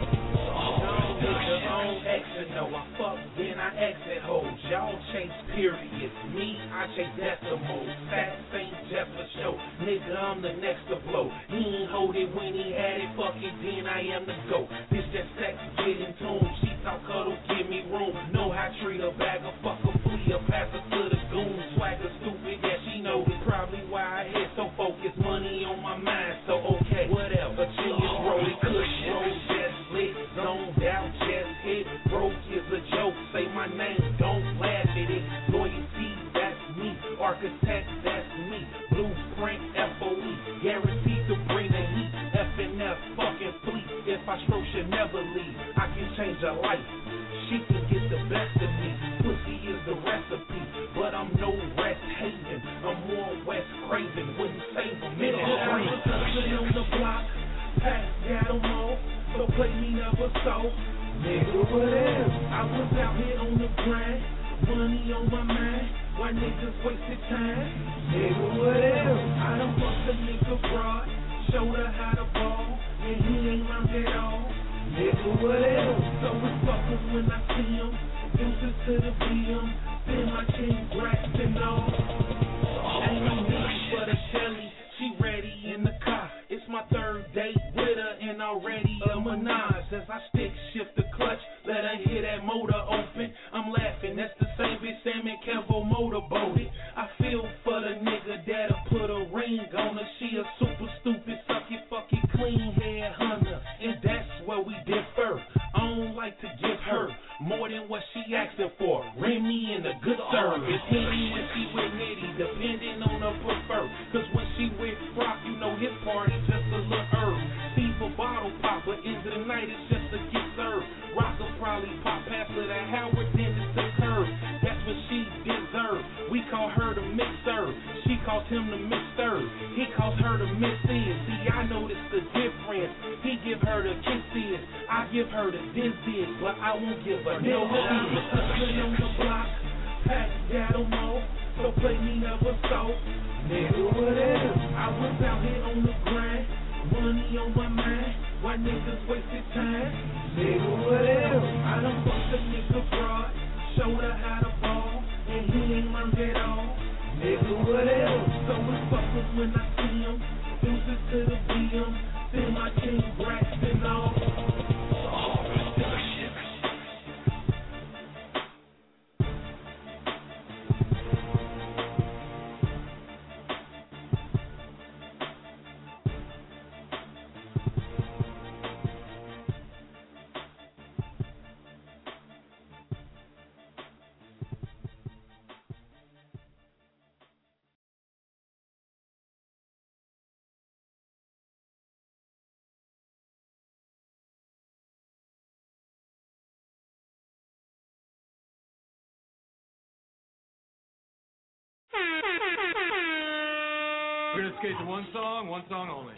Nigga, I don't exit, no, I fuck, then I exit hoes. Y'all chase periods, me, I chase decimals. Facts ain't just a show, nigga, I'm the next to blow. He ain't hold it when he had it, fuck it, then I am the GOAT. Bitch, that sex, get in tune, she talk cuddle, give me room. Know how I treat a bag of fuck a flea, a pass her to the goon. Swagger stupid, yeah, she know it, probably why I hit so focused. Money on my mind, so okay, whatever. Genius, roll it, kush, roll, just lit, zoned out, just hit. Broke is a joke, say my name, don't laugh at it. Loyalty, that's me. Architect, that's me. Blueprint, FOE, guaranteed to bring the heat. FNF, fucking fleet. If I stroke, should never leave. I can change her life. She can get the best of me. Pussy is the recipe, but I'm no West Haven. I'm more West Craven. Wouldn't save a minute. I was hustling on the block. Pack got 'em all, so play me never so. Nigga, what else? I was out here on the grind, money on my mind. Why niggas wasted time? Nigga, what else? I done fucked a nigga broad, showed her how to ball, and he ain't learned at all. Nigga, what else? So it's fuckers when I see him, deuces to the BM, then my king grabs and all. Ain't no need for the Shelly, she ready in the car. It's my third date with her and already a menage. As I stick shift the clutch, let her hear that motor open. I'm laughing, that's the same bitch Sam and Kevo motorboated. I feel for the nigga that'll put a ring on her. She a super stupid, suck it, fuck it, clean head hunter. And that's where we differ. I don't like to give her more than what she asking for. Remy and the good service. Henny when she with Nitty, depending on her prefer. Cause when she with Brock, you know his party just a little herb. Steve a bottle pop, but end of the night it's just to get served. Rock will probably pop past her that Howard, then it's the curve. That's what she deserves. We call her the mixer. She calls him the mister. He calls her the misses. See, I notice the difference. He give her the kisses. I give her the dizzies, but I won't give her no kisses. Hustling on the block, pack got 'em all, so play me never so. Nigga, what else? I was out here on the grind, money on my mind. Why niggas wasted time? Nigga, what else? I done fucked a nigga broad, showed her how to ball, and he ain't learned at all. Nigga, what else? So it's fuckers when I see him, deuces to the BM, then my king grabs and all. We're gonna skate to one song only.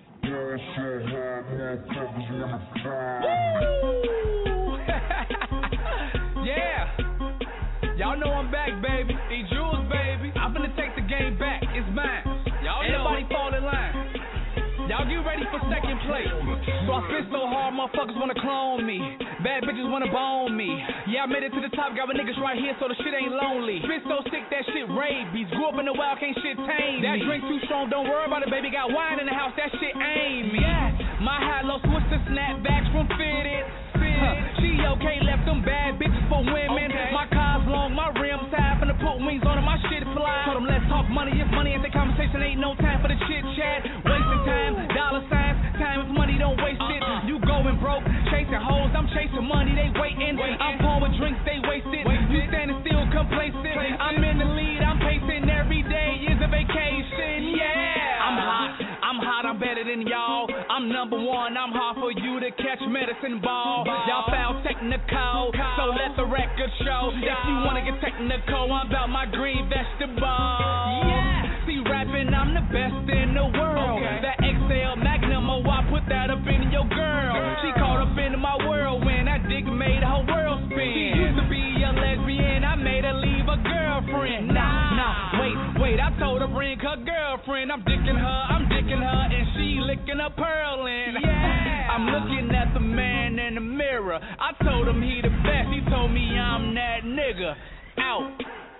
Yeah, y'all know I'm back, baby. E-Jules, baby. I'm finna take the game back. It's mine. Y'all know. Everybody fall in line. Y'all get ready for second place. So I spit so hard, motherfuckers wanna clone me. Bad bitches wanna bone me. Yeah, I made it to the top, got my niggas right here, so the shit ain't lonely. Spit so sick, that shit rabies. Grew up in the wild, can't shit tame me. That drink too strong, don't worry about it, baby. Got wine in the house, that shit ain't me. Yeah, my high-low switch to snapbacks from Fitted. She okay, left them bad bitches for women. Okay. My car's long, my rims high, finna put wings on it, my shit fly. Told them let's talk money, if money ain't the conversation, ain't no time for the chit chat. Wasting time, dollar signs, time if money don't waste it. You going broke, chasing hoes, I'm chasing money, they waiting. I'm pouring drinks, they wasted. You standing still complacent. I'm in the lead, I'm pacing, every day is a vacation, yeah. I'm hot, I'm better than y'all. I'm number one, I'm hard for you to catch medicine ball. Y'all foul technical, so let the record control. If you wanna get technical, I'm about my green vegetable. Yeah. See, rapping, I'm the best in the world. Okay. That XL Magnum, oh, I put that up in your girl. She caught up into my whirlwind. That dick made her world spin. She used to be a lesbian, I made her leave a girlfriend. Nah, wait, I told her bring her girlfriend. I'm dicking her, and she licking her pearling. Yeah. I'm looking at the man in the mirror. I told him he the best. He told me I'm that nigga. Out.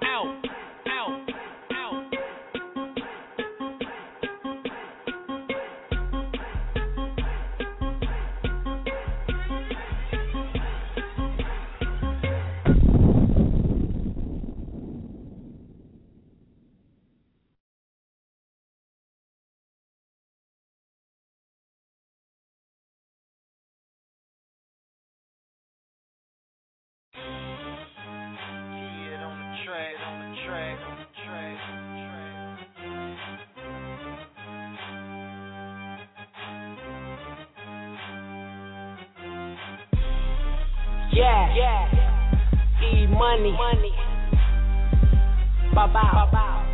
Yeah. E-money. Bow.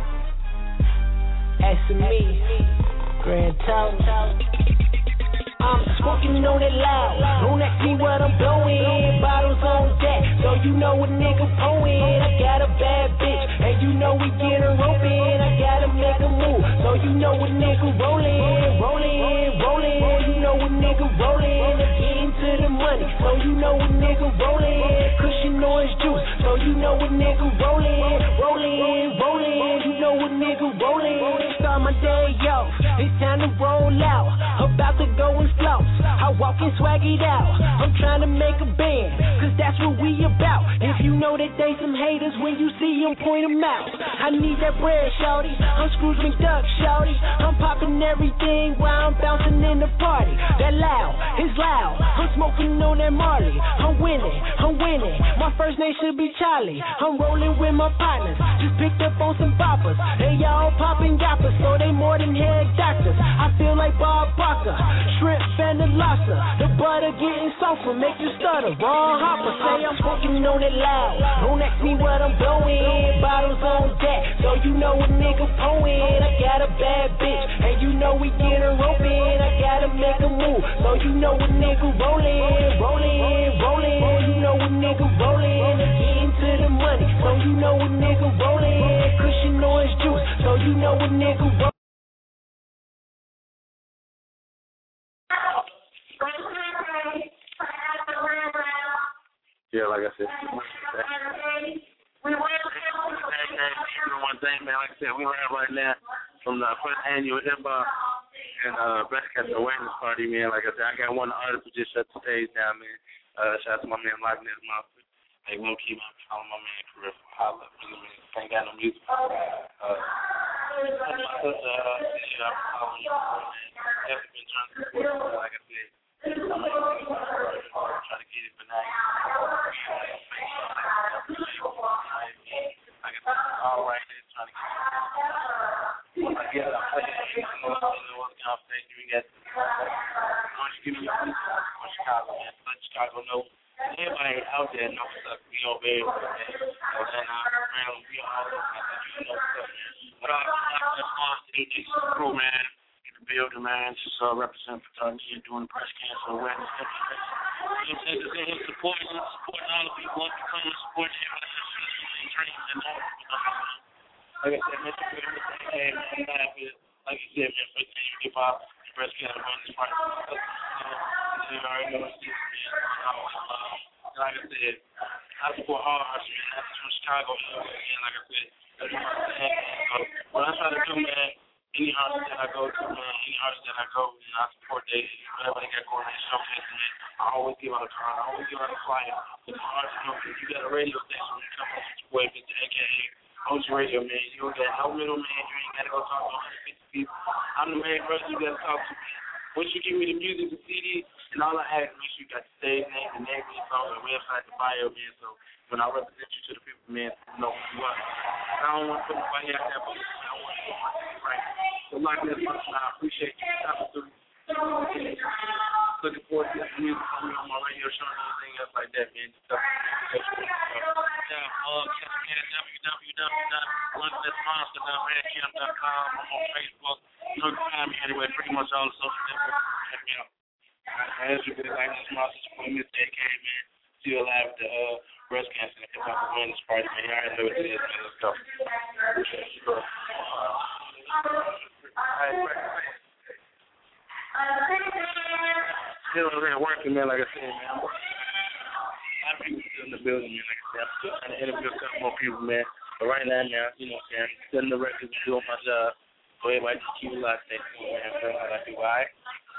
SME. Grand Tower. I'm smoking on it loud. Don't ask me what I'm blowing. Bottles on deck, so you know a nigga pulling. I got a bad bitch, and you know we get her open. I gotta make a move, so you know a nigga rolling. You know a nigga rolling. Getting to the money, so you know a nigga rolling. Cushion orange juice, so you know a nigga rolling. You know a nigga rolling. Start my day off, it's time to roll out. About to go and floss, I walk and swag it out. I'm trying to make a band, cause that's what we about. If you know that they some haters, when you see them, point them out. I need that bread, shawty. I'm Scrooge McDuck, shawty. I'm popping everything while I'm bouncing in the party. That loud, it's loud. I'm smoking on that Marley. I'm winning. My first name should be Charlie. I'm rolling with my partners. Just picked up on some boppers. They all popping yappers, so they more than head doctors. I feel like Bob Barker. Shrimp and the lobster. The butter getting softer, make you stutter. Raw hopper, say I'm smoking on it loud. Don't ask me what I'm blowing. Bottles on deck, so you know a nigga pulling. I got a bad bitch, and you know we get her open. I gotta make a move, so you know a nigga rolling. You know a nigga rolling. Getting to the money, so you know a nigga rolling. Cushion orange juice, so you know a nigga rolling. Yeah, like I said, one thing, man. Like I said, we ran right now from the first annual hip hop and breast cancer awareness party, man. Like I said, I got one artist who just shut the stage down, man. Shout out to my man Likeness Monster. Hey, we'll keep on calling my man Career from Holla. Really, man, ain't got no music. My sister, I'm following you, man. Definitely been trying to support you, like I said. I'm trying to get it, but now all right, trying to get it. You got once you give me your Chicago, man. Let Chicago know. Everybody out there knows us. We over here, man. And we all know stuff. But I'm this crew, man. Building, man, just representing fraternity and doing the breast cancer awareness. Supporting all the people up to come and support you and dreams and all. Like I said, man, like you said, man, for hip hop, the breast cancer awareness party. You already know it's this, man. Like I said, I support all artists, man. That's from Chicago, and like I said, that's my thing. So what I try to do, man. Any artist that I go to, man, I support they, whatever they got going on, showcase, man. I always give out a card, I always give out a flyer. But the artist, if you got a radio station, you come on your boy, Mr. AKA, OG Radio, man. You don't got no middleman, you ain't got to go talk to 150 people. I'm the main person you got to talk to, man. Once you give me the music, the CD, and all I ask, make sure you got the stage name, the name of your song, the website, the bio, man. So when I represent you to the people, man, you know who you are. I don't want to put nobody out there, but I don't want to put nobody right. So like this, I appreciate you coming through. Looking forward to this music coming on my radio show and everything else like that, man. down. Catch me at www.londonmonster.bandcamp.com. I'm on Facebook. You can find me anyway, pretty much all the social networks. Check me out. As you can like this monster support me, AK, man. Still alive at the breast cancer and hip hop awareness party, man. You already know what it is, man. Let's go. Still over here working, man, like I said, man. I'm still in the building, man, like I said. I'm still trying to interview a couple more people, man. But right now, you know what I'm saying? Setting the records, doing my job. So everybody just keep locked in, man. Feel like I do, all right?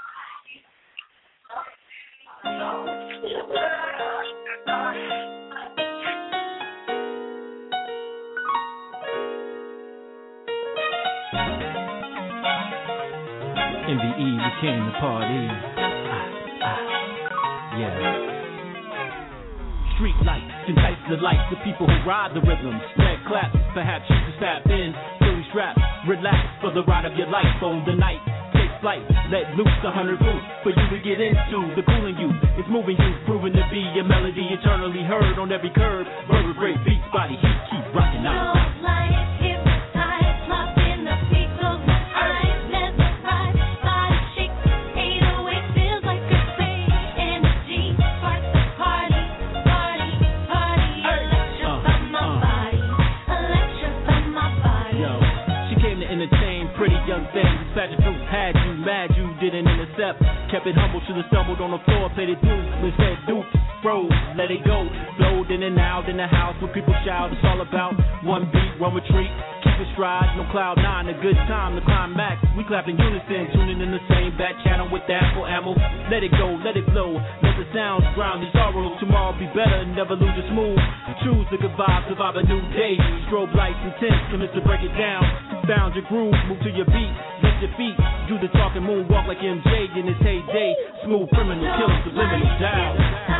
MVE, we came to party. Yeah. Street lights entice the lights of people who ride the rhythm. Spread claps, perhaps you can step in. Fully strapped, relax for the ride of your life on the night. Take flight, let loose 100 proof for you to get into. The cooling you, it's moving you, proven to be a melody eternally heard on every curve. Burger great beats, body heat, keep rocking out. Pageant fruit had you mad, you didn't intercept. Kept it humble, should've stumbled on the floor, played it through. Instead, dupes, froze, let it go. Flowed in and out in the house where people shout. It's all about one beat, one retreat. Keep it stride, no cloud nine, a good time to climax. We clap in unison, tuning in the same back channel with the ample ammo. Let it go, let it flow, let the sounds drown these sorrows. Tomorrow be better, never lose your smooth. Choose the good vibe, survive a new day. Strobe lights intense, commit to break it down. Found your groove, move to your beat, lift your feet, do the talking moonwalk like MJ in his heyday. Smooth criminal, killers, subliminal down.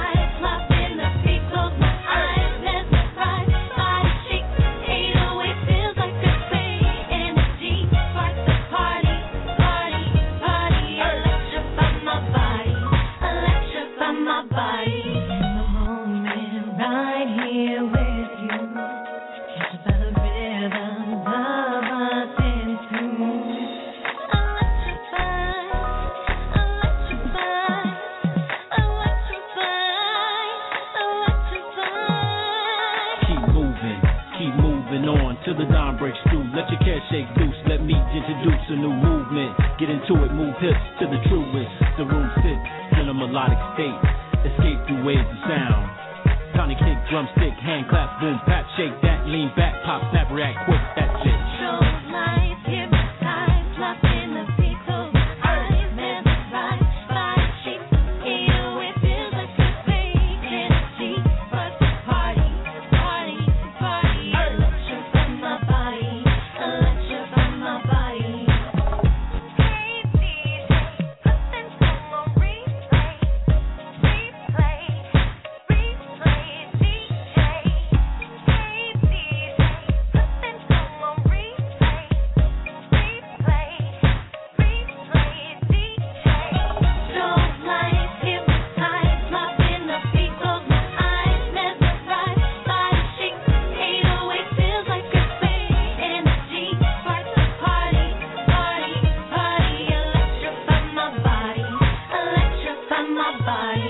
Till the dawn breaks through, let your cash shake loose. Let me introduce a new movement. Get into it, move hips to the truest. The room sits in a melodic state. Escape through waves of sound. Tony kick, drumstick, hand clap, boom, pap, shake that, lean back, pop, snap, react quick, that's it. Show life, hypnotize, locked in the peak of my eyes, mesmerized, body shake, either way feels like a fake energy, but the party, party, party. Electrify my body, electrify my body. Hey DJ, put them on replay, replay, replay, DJ. Hey DJ, put them on replay, replay, replay, DJ. So life hypnotized, locked in the peak of my eyes, mesmerized, body shake, either way feels like a fake energy, spark the party, party, party. Electrify my body, electrify my body.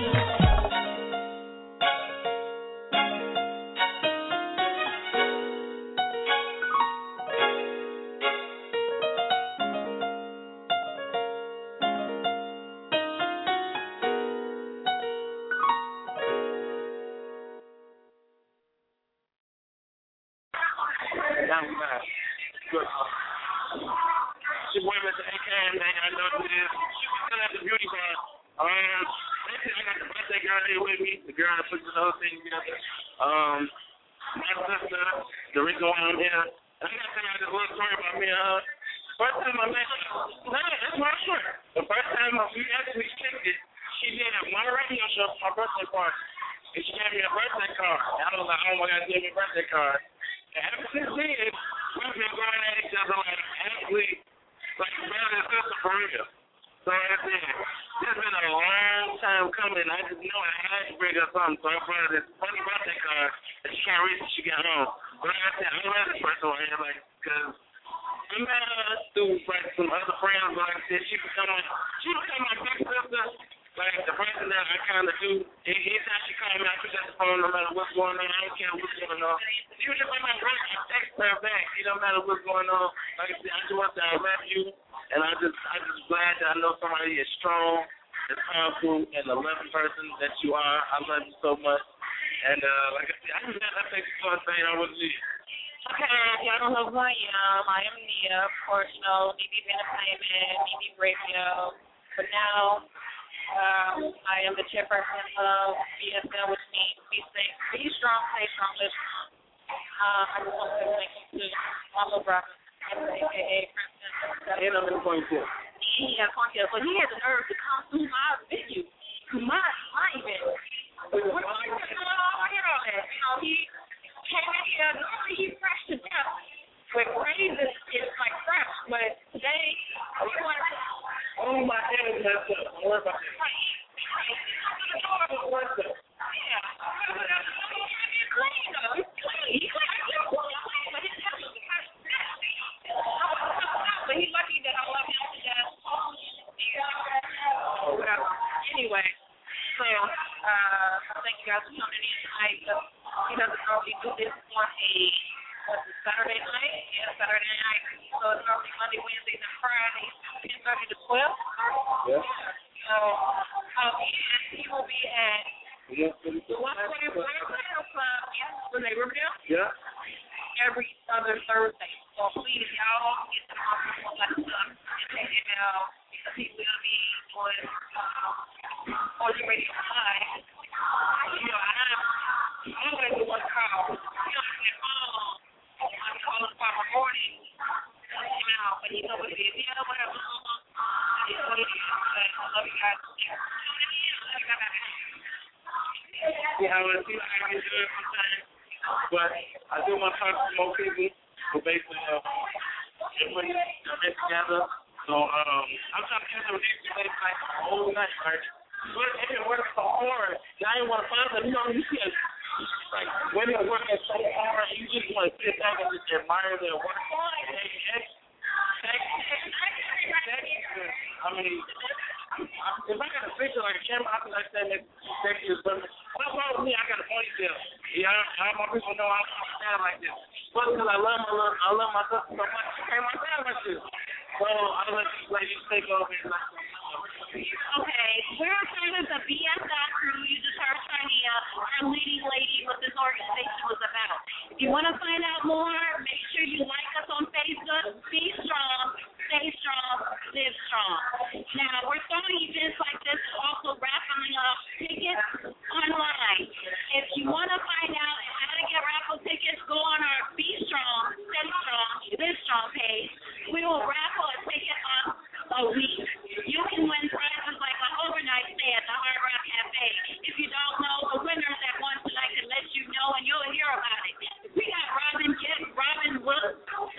Young man. Good. She went with the AK, man. I know who it is. She was still at the beauty bar. Basically, I got the birthday girl here with me. The girl that put this whole thing together. My sister, the reason why I'm here. And I got to tell you this little story about me and her. First time I met her. No, that's my story. The first time we actually kicked it, she did one radio show for my birthday party. And she gave me a birthday card. And I was like, oh my God, she gave me a birthday card. And ever since then, we've been going at each other like actually, like brother and sister for real. So I said, it's been a long time coming. I just know I had to bring up something. So I brought this funny birthday card that she can't read till she get home. But like I said, I love this person on here, like, because I met her through like some other friends. But like I said, she become my big sister. Like the person that I kind of do. Anytime she calls me, I pick up the phone no matter what's going on. I don't care what's going on. She was just like my brother. I text her back. It don't matter what's going on. Like I said, I just want to say I love you. And I just glad that I know somebody is strong, as powerful, and a loving person that you are. I love you so much. And like I said, I just got that thing to say I was you. Okay, if y'all don't know who I am, I am Nia, of course, you know, DB Entertainment, DB Radio. But now, I am the chairperson of BSL, which means be safe, be strong, stay strong, live strong. I just want to say thank you to my little brother, a.k.a. President. And I'm in the point too. Yeah, Pontiac. So he had the nerve to come to my venue, to my event. I hear all that. You know, he came in here, normally he's fresh to death. With praises, it's like fresh. But today, we wanted to. Oh, my head is messed up. Don't worry about that. But he's lucky that I love him to death. Anyway, so thank you guys for coming in tonight. He doesn't normally do this on a Saturday night. Yeah, Saturday night. So it's normally Monday, Wednesdays, and Fridays, 10:30 to 12. Yeah. So he will be at the 144 Club in Naperville. Yeah. Every other Thursday. So please, y'all get the possible stuff and check him out because he will be on the radio live. You know, I'm always the one to call. You know, I'm calling Papa Morning. Check him out, but you know what it is. Yeah, whatever. It's what it is. I love you guys. Yeah, I want to see how I can do it sometimes. But I do want to talk to more people who basically put it together. So I'm trying to get some of these things like the whole night, right? But if it works so hard, I didn't want to find them. You know, you see like women working so hard, you just want to sit back and just admire their work. I mean, if I got a picture like a camera, I can understand that sexy is women. What's wrong with me? I got a ponytail. Yeah, I want people to know I'm stand like this. But because I love my sister so much, I can't stand like this. So I'll let these ladies take over and Okay, we're a part of the BSI crew. You just heard Shania, our leading lady, what this organization was about. If you want to find out more, make sure you like us on Facebook. Be strong, stay strong, live strong. Now, we're throwing events like this, also raffling off tickets online. If you want to find out how to get raffle tickets, go on our Be Strong, Stay Strong, Live Strong page. We will raffle a ticket off a week. You can win prizes like an overnight stay at the Hard Rock Cafe. If you don't know, the winners that won tonight can let you know and you'll hear about it. We got Robin Woods.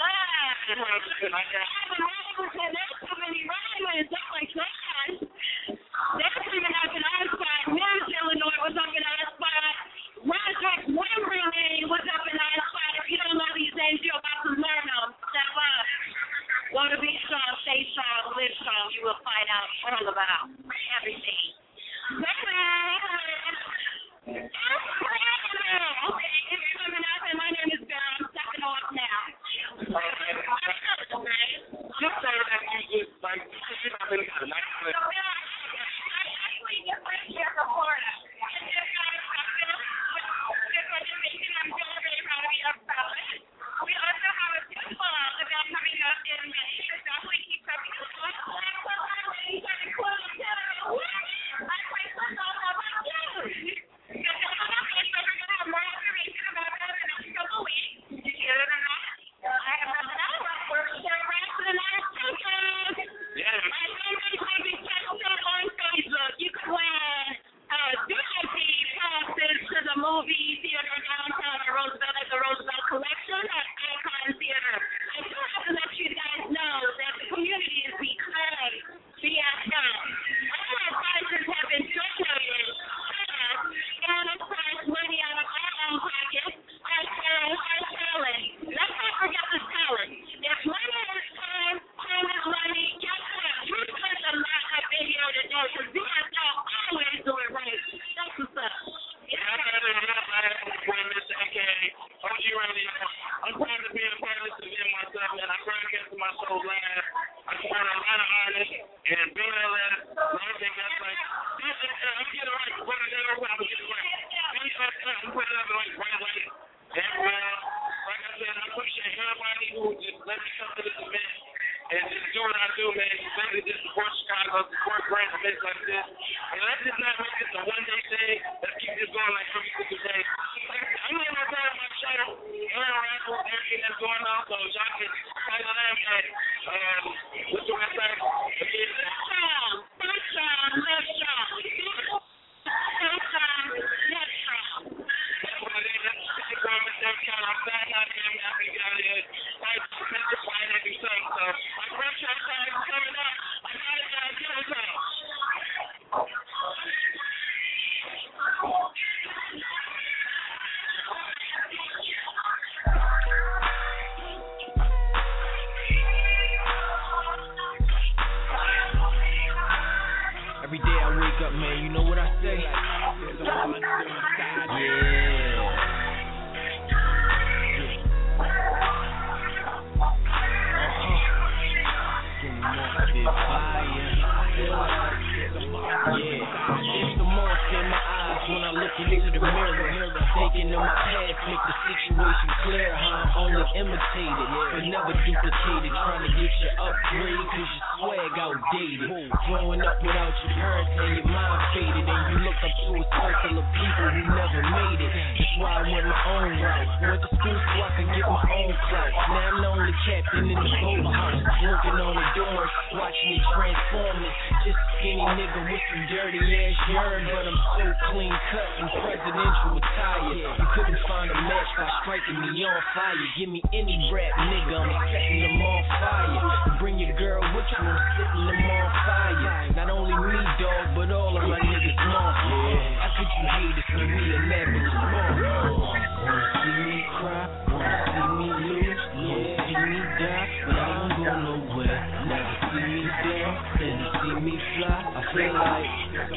There's so many Robins. Oh my gosh. They're coming up in our spot. Mills, Illinois was up in our spot. Roderick Wimberley was up in our spot. If you don't know these names, you're about to learn them. Step up. Want to be strong, stay strong, live strong. You will find out all about everything. Okay, it's coming up, and my name is Sarah. I'm stepping off now. Just say that you just, like, you're not really got a nice place. Actually, get right here from Florida. I'm very proud to be up south. We also have a beautiful event coming up in May. Definitely keep prepping us. You can win VIP passes to the movie theater downtown at Roosevelt at the Roosevelt Collection at Icon Theater. I do have to let you guys know that the community is behind BSL. Radio. I'm proud to be a part of this event myself, man. I broadcasted my show live. I support a lot of artists and BLS, everything else like. I'm getting it right. Put it down, I'm getting it right. I'm putting it up like bright light. And like I said, I appreciate everybody who just let me come to this event and just do what I do, man. Basically just support Chicago, support great events like this. And let's just not make this a one-day thing. Let's keep this going like every single day. I'm going to tell my show, Aaron Raffles, everything that's going on, so y'all can follow them at, what's the website? Every day I wake up, man, you know what I say? It's the monster in my eyes when I look into the mirror. Thinking of my past, make the situation clear. How I'm only imitated, but never duplicated. Trying to get you upgrade, cause your swag outdated. Growing up without your parents and your mind faded. And you look up to a circle of people who never made it. That's why I went my own route. Went to school so I could get my own clout. Now I'm the only captain in the boathouse. Working on the doors, watching it transforming. Just a skinny nigga with some dirty ass urine. But I'm so clean cut and presidential attire. You couldn't find a match by striking me on fire. Give me any rap nigga, I'm setting them on fire. Bring your girl with you, I'm setting them on fire. Not only me, dog, but all of my niggas monsters. How could you hate us when we an average monster? Wanna see me cry, wanna see me lose, wanna see me die, but I don't go nowhere. Never see me down, then to see me fly. I feel like,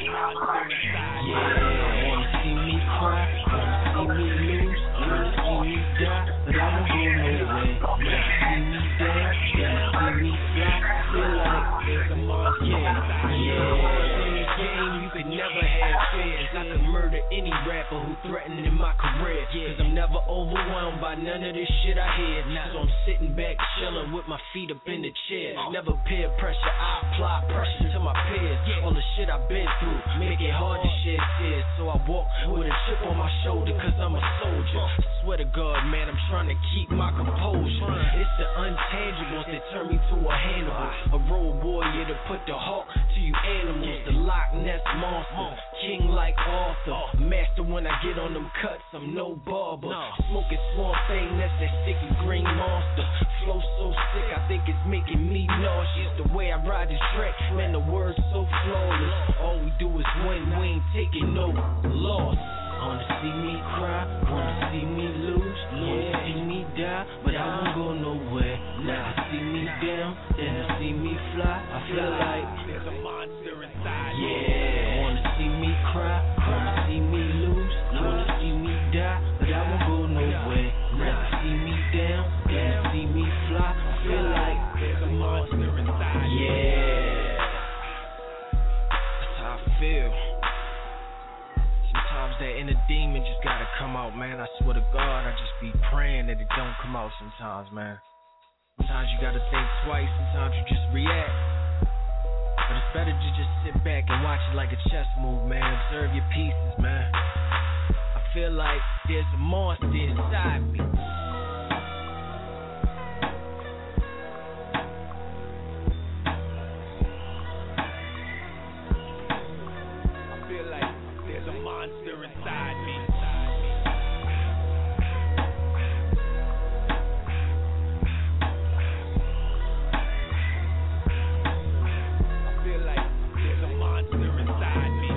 wanna see me cry, wanna see me lose, wanna see me die, but I don't go nowhere. Never see me down, then to see me fly. I feel like there's a monster. In this game, you could never have fears. I could murder any rapper who threatened in my career. Cause I'm never overwhelmed by none of this shit I hear. So I'm sitting back chilling with my feet up in the chair. Never peer pressure, I apply pressure to my peers. All the shit I've been through make it hard to shed tears. So I walk with a chip on my shoulder cause I'm a soldier. I swear to God, man, I'm trying to keep my composure. It's the intangibles that turn me to a Hannibal. A road warrior to put the hawk to you animals. The Loch Ness monster, king like Arthur. Master when I get on them cuts, I'm no barber. Smoking Swamp Thing, that's that sticky green monster. Flow so sick, I think it's making me nauseous. The way I ride this track, man, the words so flawless. All we do is win, we ain't taking no loss. Wanna see me cry, wanna see me lose, wanna see me die, but I won't go nowhere. Never see me down, then to see me fly. I feel like there's a monster inside. Wanna see me cry, wanna see me lose, wanna see me die, but I won't go nowhere. Never see me down, then to see me fly. I feel like there's a monster inside. That's how I feel. Sometimes that inner demon just gotta come out, man. I swear to God, I just be praying that it don't come out sometimes, man. Sometimes you gotta think twice, sometimes you just react. But it's better to just sit back and watch it like a chess move, man. Observe your pieces, man. I feel like there's a monster inside me. Monster inside me. I feel like there's a monster inside me.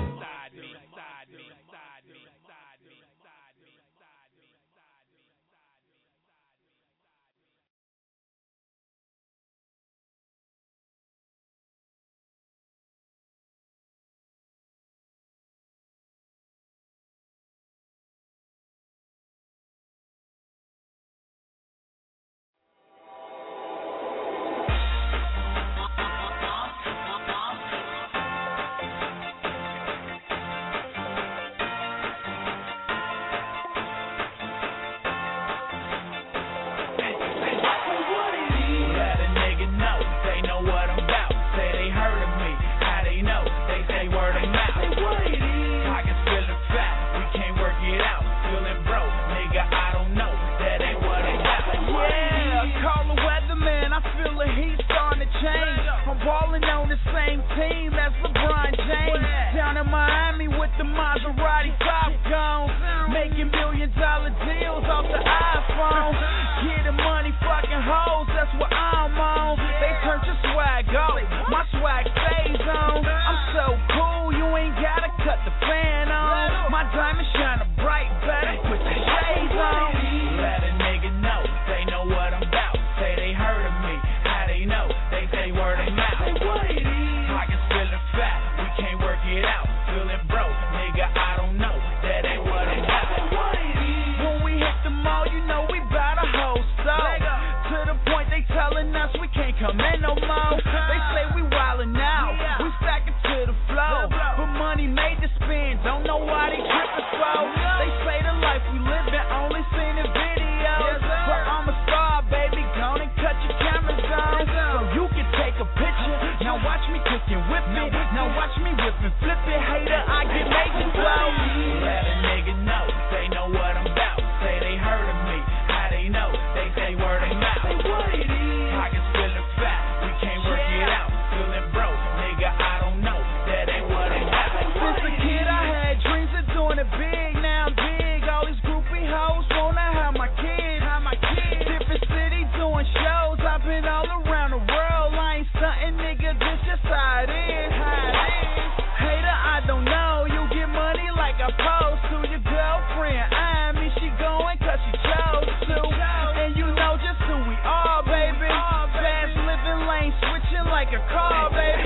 it out. Feeling broke, nigga, I don't know. That ain't what I'm about. Yeah, call the weatherman. I feel the heat starting to change. I'm balling on the same team as LeBron James. Down in Miami with the Maserati top gone. Making $1 million deals off the iPhone. Getting money, fucking hoes, that's what I'm on. They turn your swag off, my swag stays on. I'm so cool, you ain't gotta cut the fan on. My diamond shining bright, better put the shades on. Let a nigga know, they know what I'm about. Say they heard of me, how they know? They say word of mouth. What it is? Pockets feeling fat, we can't work it out. Feeling broke, nigga, I don't know. That ain't what I'm about. What it is? When we hit the mall, you know we bout a whole store. To the point they telling us we can't come in no more. They say we wildin' out, we stack it to the flow. But money made to spend, don't know why they trippin' slow. They say the life we livin' only seen in videos. But I'm a star, baby, go and cut your cameras on. So you can take a picture, now watch me cook and whip it. Now watch me whip and flip it, hater, I get major flow. Let a nigga know, they know what I'm about. Say they heard of me, how they know? They say word of mouth. What it is? Pockets feeling fat, we can't work it out. Feeling broke, nigga, I don't know. That ain't what I'm about. Since a kid I had dreams of doing it big, now I'm big. All these groupie hoes wanna have my kids. Different cities doing shows, I've been all around the world. I ain't stuntin', nigga, this just how it is. Hater, I don't know, you get money like I post to your girlfriend. I mean, she going cause she chose to. And you know just who we are, baby. Fast living lane switching like a car, baby.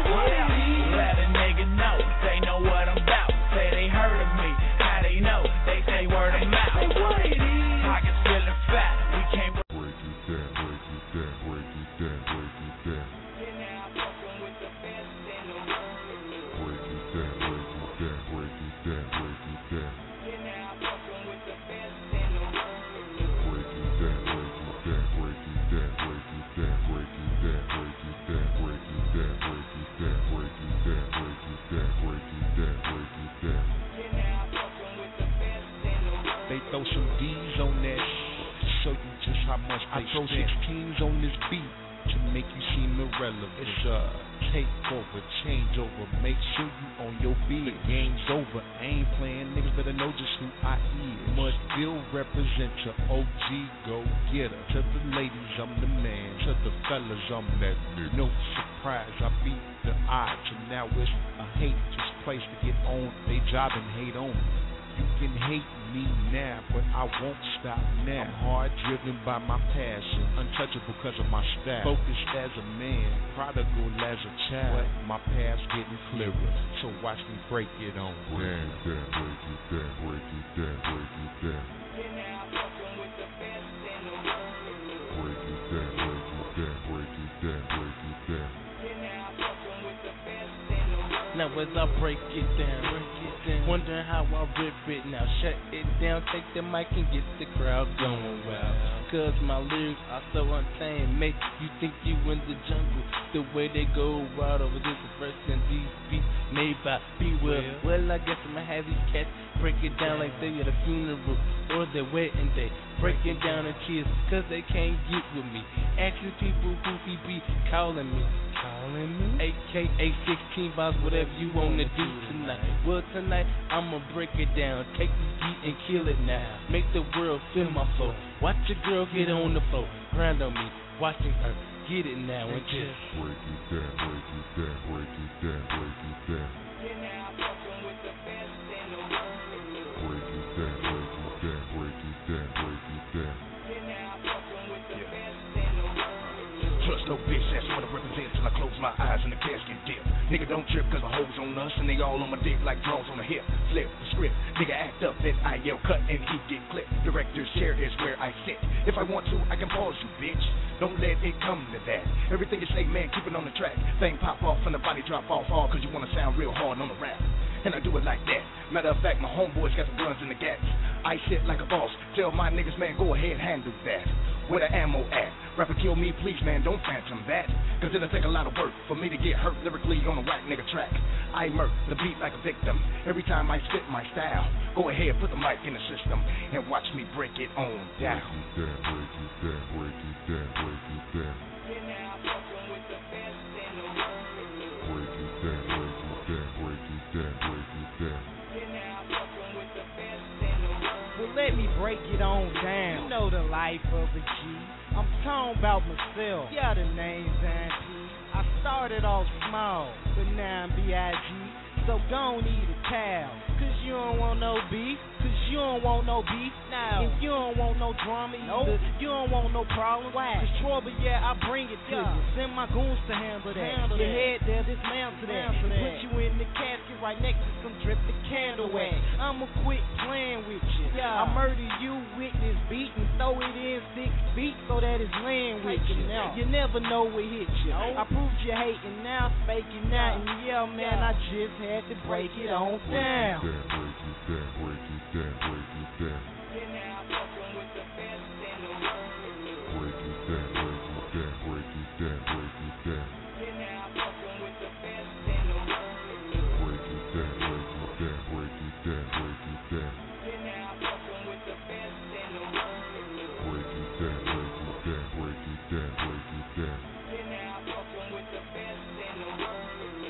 Let a nigga know, they know what I'm about. Say they heard of me, how they know? They say word of mouth. What it is? Pockets feeling fat, we can't break it down, break it down, break it down, break it down. Break it down, break it down, break it down, break it down. They throw some D's on that to show you just how much I throw 16s on this beat to make you seem irrelevant. It's a takeover, changeover. Make sure you on your beat. The game's over. I ain't playing. Niggas better know just who I is. Mudville represent your OG go getter. To the ladies, I'm the man. To the fellas, I'm that nigga. No surprise, I beat the odds. And now it's a hate-just place to get on. They job and hate on me. You can hate me now, but I won't stop now. I'm hard driven by my passion, untouchable because of my style. Focused as a man, prodigal as a child. My past getting clearer, so watch me break it on. Break it down, break it down, break it down, break it down. Break it down, break it down, break it down, break it down. Now as I break it down, wondering how I rip it now. Shut it down, take the mic and get the crowd going wild. Cause my lyrics are so untamed, make you think you in the jungle. The way they go wild over this verse and these beats made by B-Will. Well, I guess I'ma have these cats break it down like they at a funeral or their wedding day. Breaking down in tears cause they can't get with me. Asking people who he be calling me. AKA 16 vibes, whatever you wanna do tonight. Well, tonight I'ma break it down. Take this beat and kill it now. Make the world feel my flow. Watch your girl get on the floor. Grind on me, watching her get it now and just break it down, break it down, break it down, break it down. Break it down, break it down, break it down, break it down. Trust no bitch, that's what I represent till I close my eyes and the casket dip. Nigga don't trip cause the hoes on us and they all on my dick like drones on the hip. Flip the script, nigga act up, then I yell cut and he get clipped. Director's chair is where I sit. If I want to, I can pause you, bitch. Don't let it come to that. Everything you say, man, keep it on the track. Thing pop off and the body drop off all cause you wanna sound real hard on the rap. And I do it like that. Matter of fact, my homeboys got the guns and the gats. I sit like a boss. Tell my niggas, man, go ahead, handle that. where the ammo at? Rapper kill me, please, man, don't phantom that. Cause it'll take a lot of work for me to get hurt lyrically on a whack nigga track. I murk the beat like a victim every time I spit my style. Go ahead, put the mic in the system and watch me break it on down. Break it down, break it down, break it down. You're now fucking with the best in the world. Break it down, break it down, break it down, break it down. You're now fucking with the best in the world. Well, let me break it on down. You know the life of a G. I'm talking about myself. Yeah, the name's Auntie. I started off small, but now I'm B.I.G. So don't eat a cow, cause you don't want no beef, cause you don't want no beef. Now, if you don't want no drama either, you don't want no problem. Why? Cause trouble, yeah, I bring it to you. Send my goons to handle that. Your head there, dismantle that. Put you in the casket right next to some drip the candle wax. I'ma quit playing with you. I murder you with this beat and throw it in 6 feet so that it's laying with you. You never know what hit you. I proved you hating, now faking out. And yeah, man, I just had to break it on down. Break it down, break it down, break it down. You're now fucking with the best in the world. Break it down, break it down, break it down, break it down. You're now fucking with the best in the world. Break it down, break it down, break it down, break it down. You're now fucking with the best in the world. Break it down, break it down, break it down, break it down. You're now fucking with the best in the world.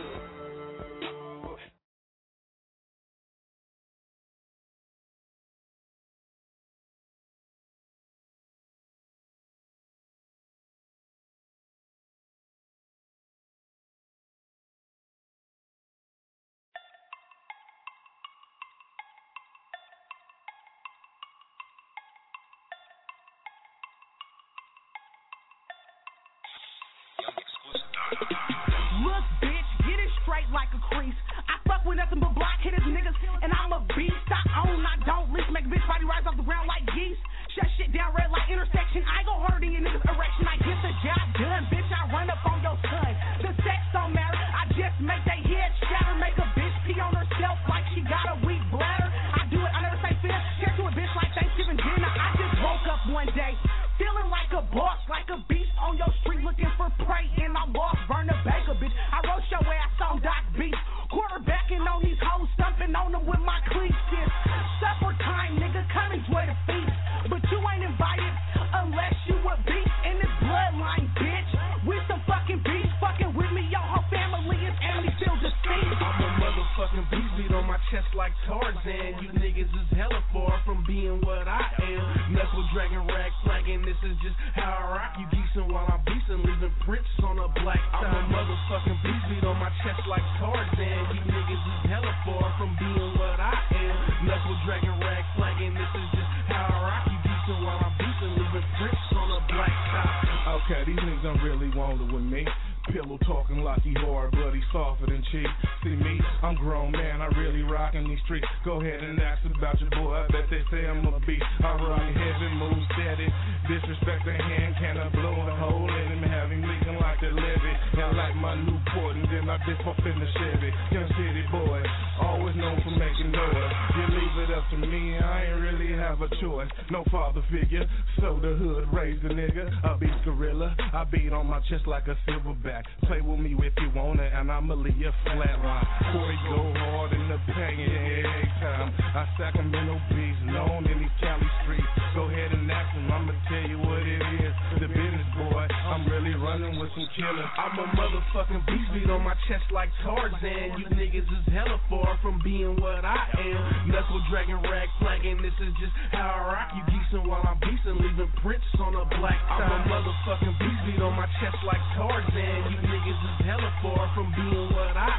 Look, bitch, get it straight like a crease. I fuck with nothing but block hitters, niggas, and I'm a beast. I own, I don't lease. Make a bitch body rise off the ground like geese. Shut shit down, red light intersection. I go hard in your niggas' erection. I get the job done, bitch. I run up on your son. The sex don't matter. I just make they head shatter. Make a bitch pee on herself like she got a weak bladder. I do it, I never say fair. Share to a bitch like Thanksgiving dinner. I just woke up one day feeling like a boss, like a beast on your street looking for prey. And I lost Verna Baker, bitch. I roast your ass on Doc Beat. Quarterbacking on these hoes, stumping on them with my cleats. It's supper time, nigga. Come enjoy the feast. But you ain't invited unless you a beast in this bloodline, bitch. We some fucking beasts. Fucking with me, your whole family is Amityville deceased. I'm a motherfucking beast, beat on my chest like Tarzan. You niggas is hella far from being what I am. Mess with Dragon Rag flagging, this is just how I rock. You geesin' while I'm beastin', leaving prints on a black tie. I'm a motherfucking beast, beat on my chest like Tarzan. You niggas is hella far from being what I am. Mess with Dragon Rag flagging, this is just how I rock. You geesin' while I'm beastin', leaving prints on a black tie. Okay, these niggas don't really want it with me. Pillow talking like he hard, but he softer than cheap. See me, I'm grown man, I really rockin' these streets. Go ahead and ask about your boy, I bet they say I'm a beast. I rock heavy, move steady, disrespect the hand, can I blow a hole in him, have him leaking like the levee. And like my Newport, and then I dip up in the Chevy. Young city boy, always known for making noise. You leave it up to me, I ain't really have a choice. No father figure, so the hood raised a nigga. I beat gorilla, I beat on my chest like a silverback. Play with me if you want it, and I'ma leave you flatline. Corey go hard in the pain every time. I Sacramento beats, known in these Cali streets. Go ahead and ask him, I'ma tell you what it is. The business boy, I'm really running with some killers. I'm a motherfucking beast, beat on my chest like Tarzan. You niggas is hella far from being what I am. Mess with Dragon Rag flagging, this is just how I rock. You geesin' while I'm beastin', leaving prints on a black tie. I'm a motherfucking beast, beat on my chest like Tarzan. You niggas is hella far from being what I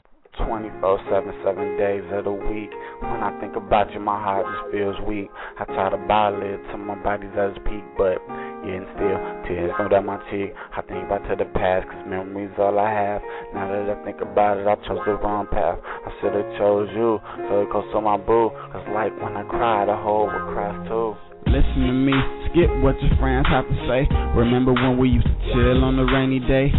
24/7, 7 days of the week. When I think about you, my heart just feels weak. I try to bottle it till my body's at its peak, but yeah, and still, tears go down my cheek. I think back to the past, cause memories all I have. Now that I think about it, I chose the wrong path. I should've chose you, so it goes to my boo. Cause like when I cry, the whole world cries too. Listen to me, skip what your friends have to say. Remember when we used to chill on a rainy day?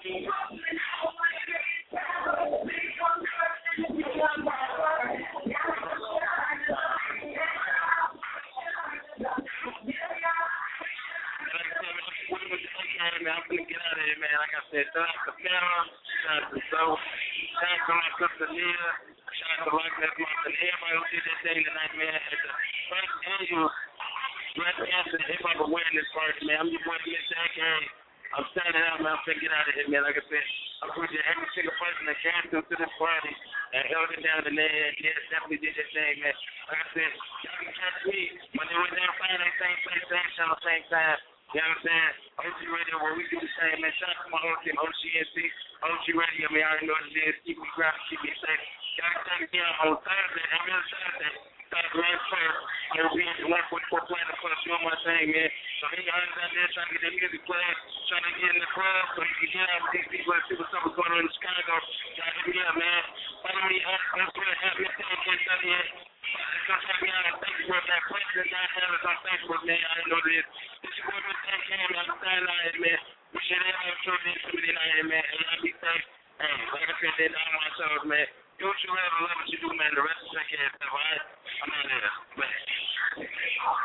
Man, I'm gonna get out of here, man. Like I said, shout out to Pamela, shout out to Zoe, shout out to my sister Nia, shout out to Rockness Martin, everybody who did that thing tonight, man. At the first annual Breast Cancer Hip Hop Awareness Party, man. I'm your boy, Mr. A.K.A. I'm signing out, man. I'm gonna get out of here, man. Like I said, I appreciate every single person that came through to this party and held it down in there and definitely did that thing, man. Like I said, y'all can catch me Monday, Wednesday, and Friday, same place, same channel, same time. You know what I'm saying? OG Radio, where we do the same, man. Shout out to my whole team, OGNC, OG Radio, man. I already know what it is. Keep me grounded, keep me safe. Y'all can check me out on Thursday, every other Thursday. May 1st, I will be at the 144 Platinum Club doing my thing, man. So any artists out there trying to get their music played, trying to get in the club, so you can get out with these people and see what's up going on in Chicago. Y'all hit me up, man. Follow me up on Twitter, at Mr. AK38. Come check me out on Facebook, at President Don Harris on Facebook, man. I didn't know this. This your boy, Mr. AK, man. I'm signing out here, man. We should have a show this community out here, man. And y'all be safe. Hey, like I said, they're on my shows, man. Do what you love and love what you do, man. The rest is taking care of stuff, all right? I'm out of here. Bye.